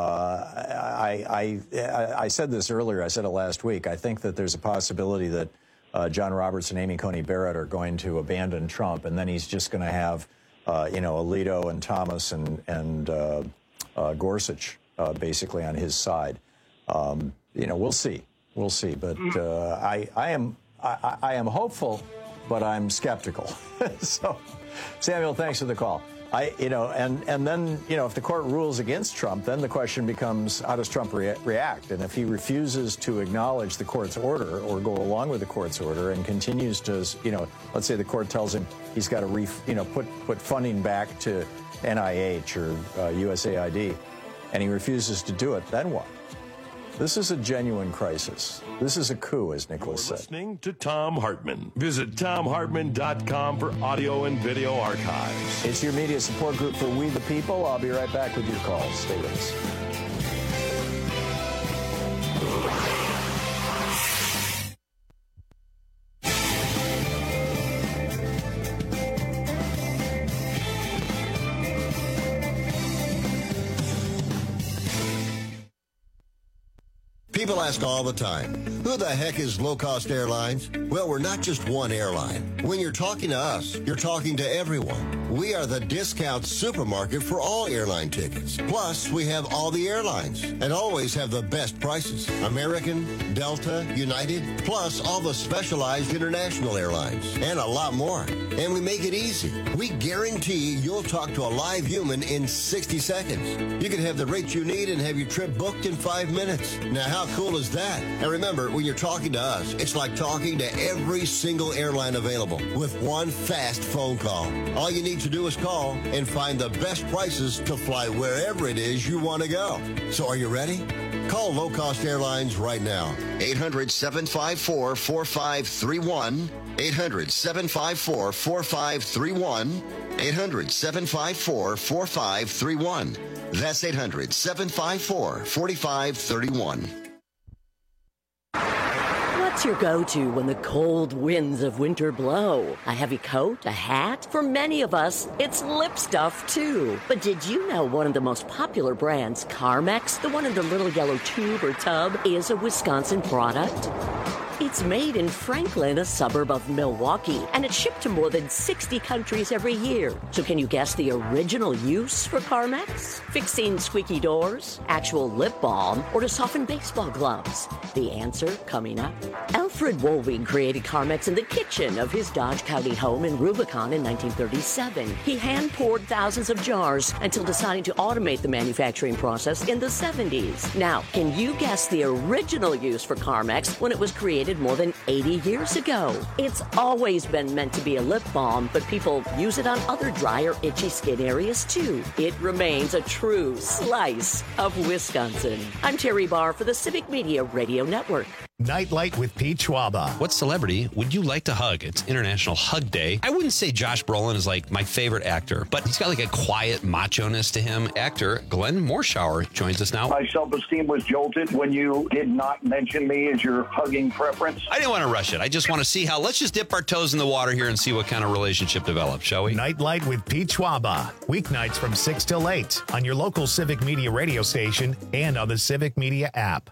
I said this earlier. I said it last week. I think that there's a possibility that John Roberts and Amy Coney Barrett are going to abandon Trump, and then he's just going to have Alito and Thomas and Gorsuch basically on his side. We'll see. But I am hopeful, but I'm skeptical. So, Samuel, thanks for the call. And then, if the court rules against Trump, then the question becomes, how does Trump react? And if he refuses to acknowledge the court's order or go along with the court's order and continues to, let's say the court tells him he's got to, put funding back to NIH or USAID, and he refuses to do it, then what? This is a genuine crisis. This is a coup, as Nicholas said. Listening to Thom Hartmann. Visit ThomHartmann.com for audio and video archives. It's your media support group for We the People. I'll be right back with your calls. Stay with us. People ask all the time, who the heck is Low Cost Airlines? Well, we're not just one airline. When you're talking to us, you're talking to everyone. We are the discount supermarket for all airline tickets. Plus, we have all the airlines and always have the best prices. American, Delta, United, plus all the specialized international airlines and a lot more. And we make it easy. We guarantee you'll talk to a live human in 60 seconds. You can have the rate you need and have your trip booked in 5 minutes. Now, how cool is that? And remember, when you're talking to us, it's like talking to every single airline available with one fast phone call. All you need to do is call and find the best prices to fly wherever it is you want to go. So are you ready? Call Low Cost Airlines right now. 800-754-4531. 800-754-4531. 800-754-4531. That's 800-754-4531. What's your go-to when the cold winds of winter blow? A heavy coat? A hat? For many of us, it's lip stuff, too. But did you know one of the most popular brands, Carmex, the one in the little yellow tube or tub, is a Wisconsin product? It's made in Franklin, a suburb of Milwaukee, and it's shipped to more than 60 countries every year. So can you guess the original use for Carmex? Fixing squeaky doors, actual lip balm, or to soften baseball gloves? The answer coming up. Alfred Woolwig created Carmex in the kitchen of his Dodge County home in Rubicon in 1937. He hand-poured thousands of jars until deciding to automate the manufacturing process in the 70s. Now, can you guess the original use for Carmex when it was created more than 80 years ago? It's always been meant to be a lip balm, but people use it on other dry or itchy skin areas too. It remains a true slice of Wisconsin. I'm Terry Barr for the Civic Media Radio Network. Nightlight with Pete Schwaba. What celebrity would you like to hug? It's International Hug Day. I wouldn't say Josh Brolin is like my favorite actor, but he's got like a quiet macho-ness to him. Actor Glenn Morshower joins us now. My self-esteem was jolted when you did not mention me as your hugging preference. I didn't want to rush it. I just want to see how, let's just dip our toes in the water here and see what kind of relationship develops, shall we? Nightlight with Pete Schwaba. Weeknights from 6 till 8 on your local Civic Media radio station and on the Civic Media app.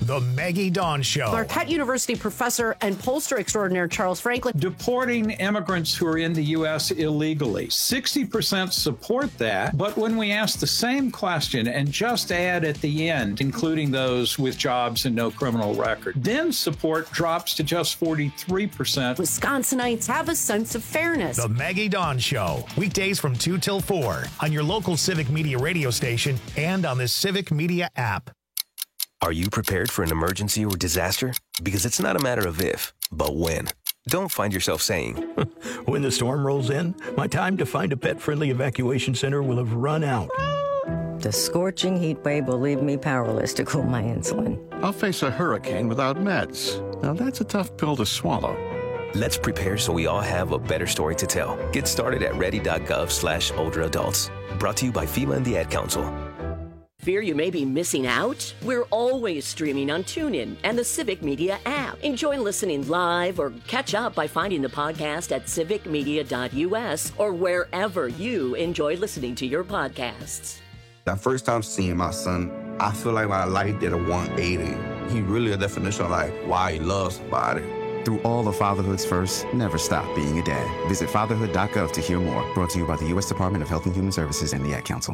The Maggie Dawn Show. Marquette University professor and pollster extraordinaire Charles Franklin. Deporting immigrants who are in the U.S. illegally. 60% support that, but when we ask the same question and just add at the end, including those with jobs and no criminal record, then support drops to just 43%. Wisconsinites have a sense of fairness. The Maggie Dawn Show. Weekdays from 2 till 4 on your local Civic Media radio station and on the Civic Media app. Are you prepared for an emergency or disaster? Because it's not a matter of if, but when. Don't find yourself saying, when the storm rolls in, my time to find a pet-friendly evacuation center will have run out. The scorching heat wave will leave me powerless to cool my insulin. I'll face a hurricane without meds. Now that's a tough pill to swallow. Let's prepare so we all have a better story to tell. Get started at ready.gov/older adults. Brought to you by FEMA and the Ad Council. Fear you may be missing out? We're always streaming on TuneIn and the Civic Media app. Enjoy listening live or catch up by finding the podcast at civicmedia.us or wherever you enjoy listening to your podcasts. That first time seeing my son, I feel like my life did a 180. He really a definition of like why he loves somebody. Through all the fatherhoods first, never stop being a dad. Visit fatherhood.gov to hear more. Brought to you by the U.S. Department of Health and Human Services and the Ad Council.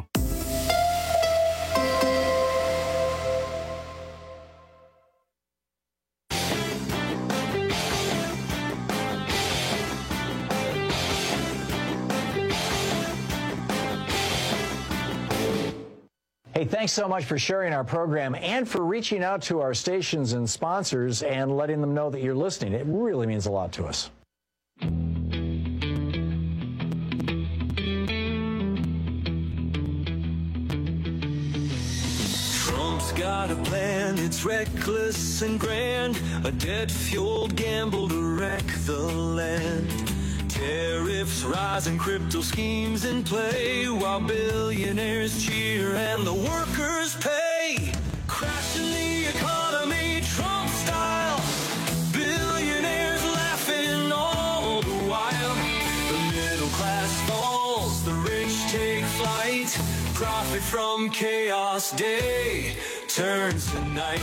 Hey, thanks so much for sharing our program and for reaching out to our stations and sponsors and letting them know that you're listening. It really means a lot to us. Trump's got a plan, it's reckless and grand, a debt-fueled gamble to wreck the land. Tariffs rise and crypto schemes in play while billionaires cheer and the workers pay. Crashing the economy, Trump style. Billionaires laughing all the while. The middle class falls, the rich take flight. Profit from chaos, day turns to night.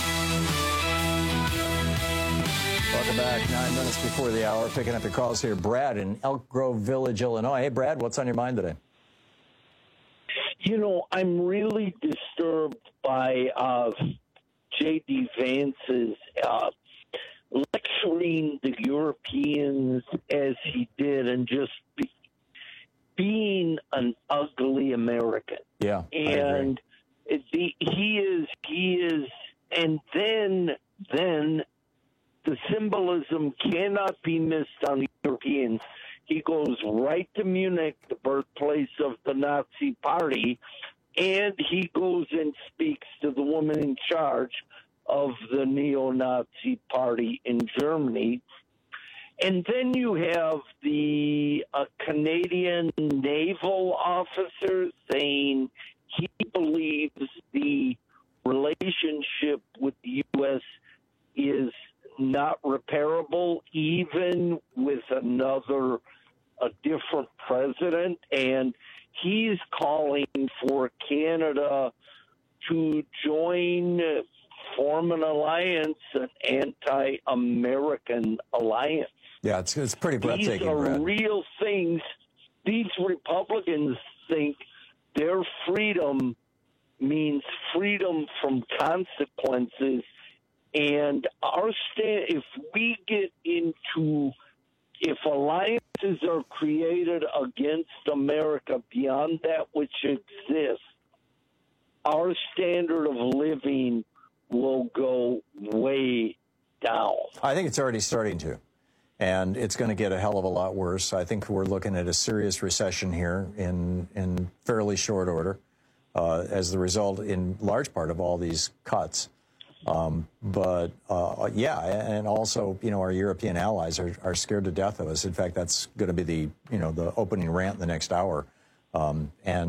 Welcome back. 9 minutes before the hour. Picking up your calls here. Brad in Elk Grove Village, Illinois. Hey, Brad, what's on your mind today? You know, I'm really disturbed by J.D. Vance's lecturing the Europeans as he did and just being an ugly American. Yeah, and he is, and then the symbolism cannot be missed on the Europeans. He goes right to Munich, the birthplace of the Nazi Party, and he goes and speaks to the woman in charge of the neo-Nazi Party in Germany. And then you have the Canadian naval officer saying he believes the relationship with the U.S. is not repairable, even with a different president, and he's calling for Canada to form an alliance, an anti-American alliance. Yeah, it's pretty breathtaking. These are Brad. real things. These Republicans think their freedom means freedom from consequences. And if we get into, if alliances are created against America beyond that which exists, our standard of living will go way down. I think it's already starting to, and it's going to get a hell of a lot worse. I think we're looking at a serious recession here in fairly short order as the result, in large part, of all these cuts. Yeah, and also, our European allies are scared to death of us. In fact, that's going to be the opening rant in the next hour. I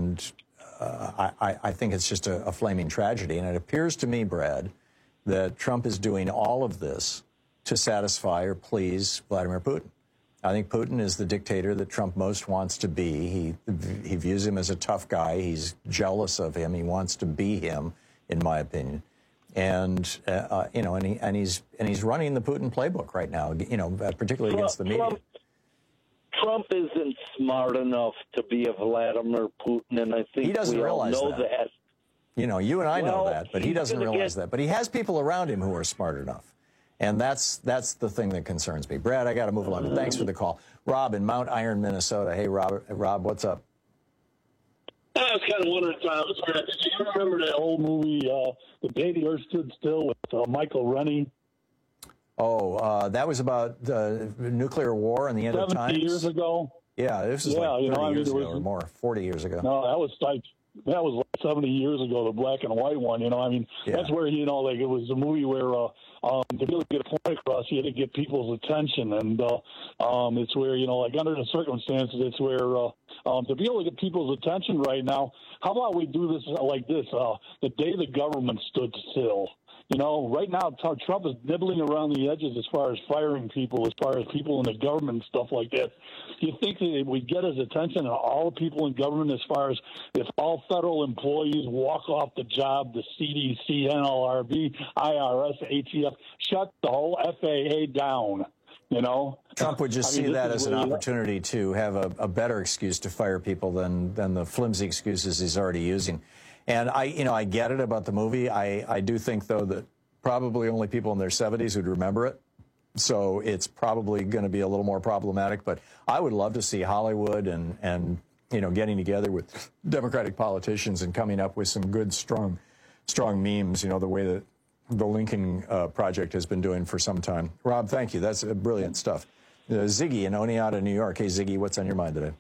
think it's just a flaming tragedy. And it appears to me, Brad, that Trump is doing all of this to satisfy or please Vladimir Putin. I think Putin is the dictator that Trump most wants to be. He views him as a tough guy. He's jealous of him. He wants to be him, in my opinion. And and he's running the Putin playbook right now. Particularly against the media. Trump isn't smart enough to be a Vladimir Putin, and I think he doesn't realize that. You and I know that, but he doesn't realize that. But he has people around him who are smart enough. And that's the thing that concerns me. Brad, I got to move along. But thanks for the call. Rob in Mount Iron, Minnesota. Hey, Rob, what's up? I was kind of wondering, do you remember that old movie, The Day the Earth Stood Still, with Michael Rennie? Oh, that was about the nuclear war and the end of times? 70 years ago? Yeah, this is like 30 years ago or more, 40 years ago. No, that was like 70 years ago, the black and white one. That's where, it was a movie where to be able to get a point across, you had to get people's attention. And it's where, under the circumstances, it's where to be able to get people's attention right now, how about we do this like this, the day the government stood still. Right now, Trump is nibbling around the edges as far as firing people, as far as people in the government and stuff like that. Do you think that we get his attention and all the people in government as far as if all federal employees walk off the job, the CDC, NLRB, IRS, ATF, shut the whole FAA down? Trump would just see that as an opportunity to have a better excuse to fire people than the flimsy excuses he's already using. And I get it about the movie. I do think, though, that probably only people in their 70s would remember it. So it's probably going to be a little more problematic. But I would love to see Hollywood and getting together with Democratic politicians and coming up with some good, strong memes, the way that the Lincoln Project has been doing for some time. Rob, thank you. That's brilliant stuff. Ziggy in Oneonta, New York. Hey, Ziggy, what's on your mind today?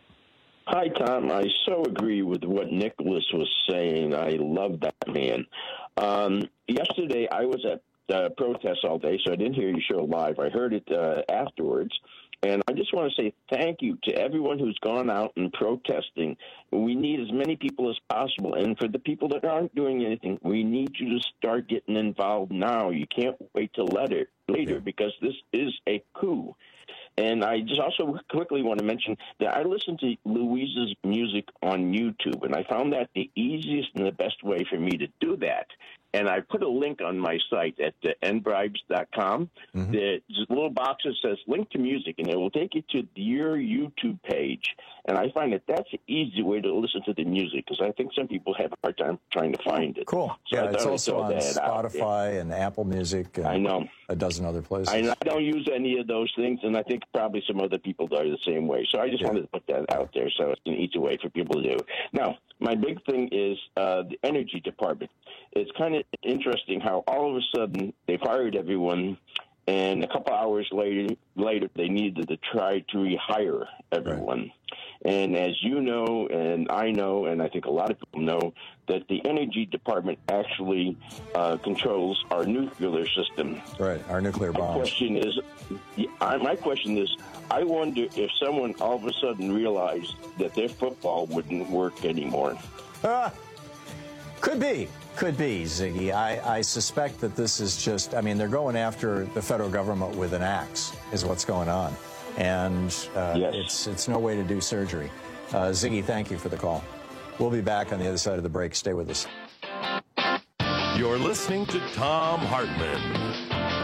Hi, Tom. I so agree with what Nicholas was saying. I love that man. Yesterday, I was at protests all day, so I didn't hear your show live. I heard it afterwards. And I just want to say thank you to everyone who's gone out and protesting. We need as many people as possible. And for the people that aren't doing anything, we need you to start getting involved now. You can't wait till later because this is a coup. And I just also quickly want to mention that I listen to Louise's music on YouTube, and I found that the easiest and the best way for me to do that. And I put a link on my site at nbribes.com. Mm-hmm. There's a little box that says link to music, and it will take you to your YouTube page. And I find that that's an easy way to listen to the music because I think some people have a hard time trying to find it. Cool. So yeah, it's also on Spotify and Apple Music. And I know. A dozen other places. I don't use any of those things, and I think probably some other people are the same way. So I just wanted to put that out there so it's an easy way for people to do. Now, my big thing is the Energy Department. It's kind of interesting how all of a sudden they fired everyone, and a couple hours later they needed to try to rehire everyone. Right. And as you know, and I know, and I think a lot of people know, that the Energy Department actually controls our nuclear system. Right, our nuclear bombs. My question is, I wonder if someone all of a sudden realized that their football wouldn't work anymore. Could be, Ziggy. I suspect that this is just, they're going after the federal government with an axe is what's going on. And it's no way to do surgery. Ziggy, thank you for the call. We'll be back on the other side of the break. Stay with us. You're listening to Thom Hartmann.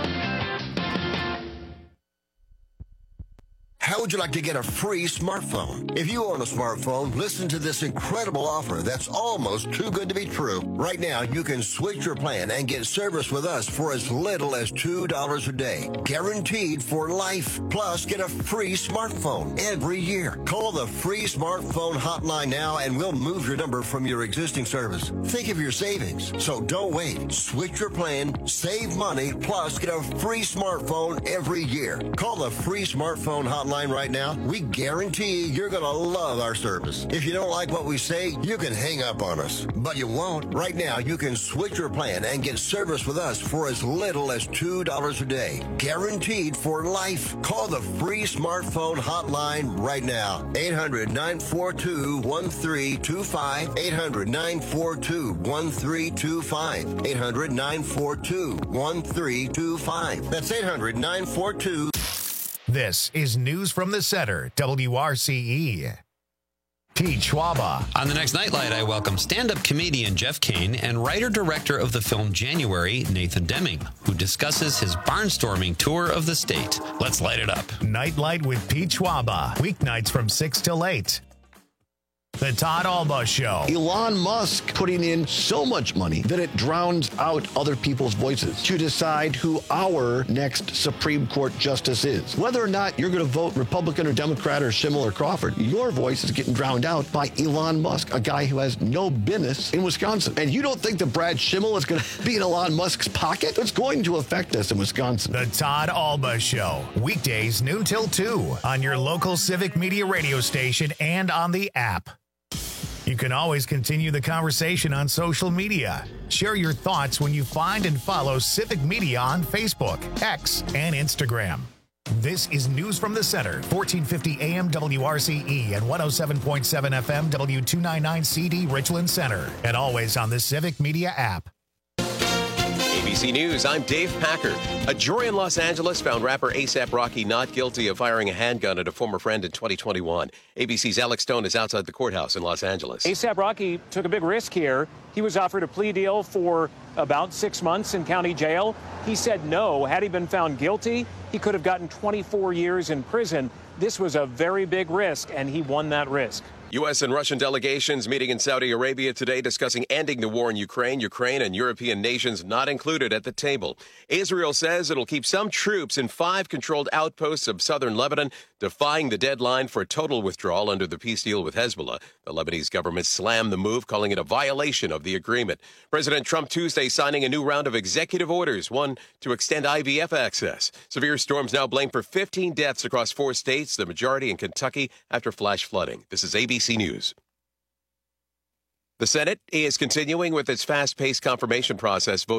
How would you like to get a free smartphone? If you own a smartphone, listen to this incredible offer that's almost too good to be true. Right now, you can switch your plan and get service with us for as little as $2 a day. Guaranteed for life. Plus, get a free smartphone every year. Call the free smartphone hotline now and we'll move your number from your existing service. Think of your savings. So don't wait. Switch your plan, save money, plus get a free smartphone every year. Call the free smartphone hotline right now. We guarantee you're going to love our service. If you don't like what we say, you can hang up on us. But you won't. Right now, you can switch your plan and get service with us for as little as $2 a day. Guaranteed for life. Call the free smartphone hotline right now. 800-942-1325. 800-942-1325. 800-942-1325. That's 800-942. This is News from the Center, WRCE. Pete Schwaba. On the next Nightlight, I welcome stand-up comedian Jeff Kane and writer-director of the film January, Nathan Deming, who discusses his barnstorming tour of the state. Let's light it up. Nightlight with Pete Schwaba. Weeknights from 6 till 8. The Todd Alba Show. Elon Musk putting in so much money that it drowns out other people's voices to decide who our next Supreme Court justice is. Whether or not you're going to vote Republican or Democrat or Schimmel or Crawford, your voice is getting drowned out by Elon Musk, a guy who has no business in Wisconsin. And you don't think that Brad Schimmel is going to be in Elon Musk's pocket? It's going to affect us in Wisconsin. The Todd Alba Show. Weekdays noon till 2 on your local Civic Media radio station and on the app. You can always continue the conversation on social media. Share your thoughts when you find and follow Civic Media on Facebook, X, and Instagram. This is News from the Center, 1450 AM WRCE and 107.7 FM W299CD Richland Center, and always on the Civic Media app. ABC News, I'm Dave Packard. A jury in Los Angeles found rapper A$AP Rocky not guilty of firing a handgun at a former friend in 2021. ABC's Alex Stone is outside the courthouse in Los Angeles. A$AP Rocky took a big risk here. He was offered a plea deal for about 6 months in county jail. He said no. Had he been found guilty, he could have gotten 24 years in prison. This was a very big risk, and he won that risk. U.S. and Russian delegations meeting in Saudi Arabia today discussing ending the war in Ukraine. Ukraine and European nations not included at the table. Israel says it'll keep some troops in 5 controlled outposts of southern Lebanon, defying the deadline for total withdrawal under the peace deal with Hezbollah. The Lebanese government slammed the move, calling it a violation of the agreement. President Trump Tuesday signing a new round of executive orders, one to extend IVF access. Severe storms now blamed for 15 deaths across 4 states, the majority in Kentucky after flash flooding. This is ABC News. The Senate is continuing with its fast-paced confirmation process.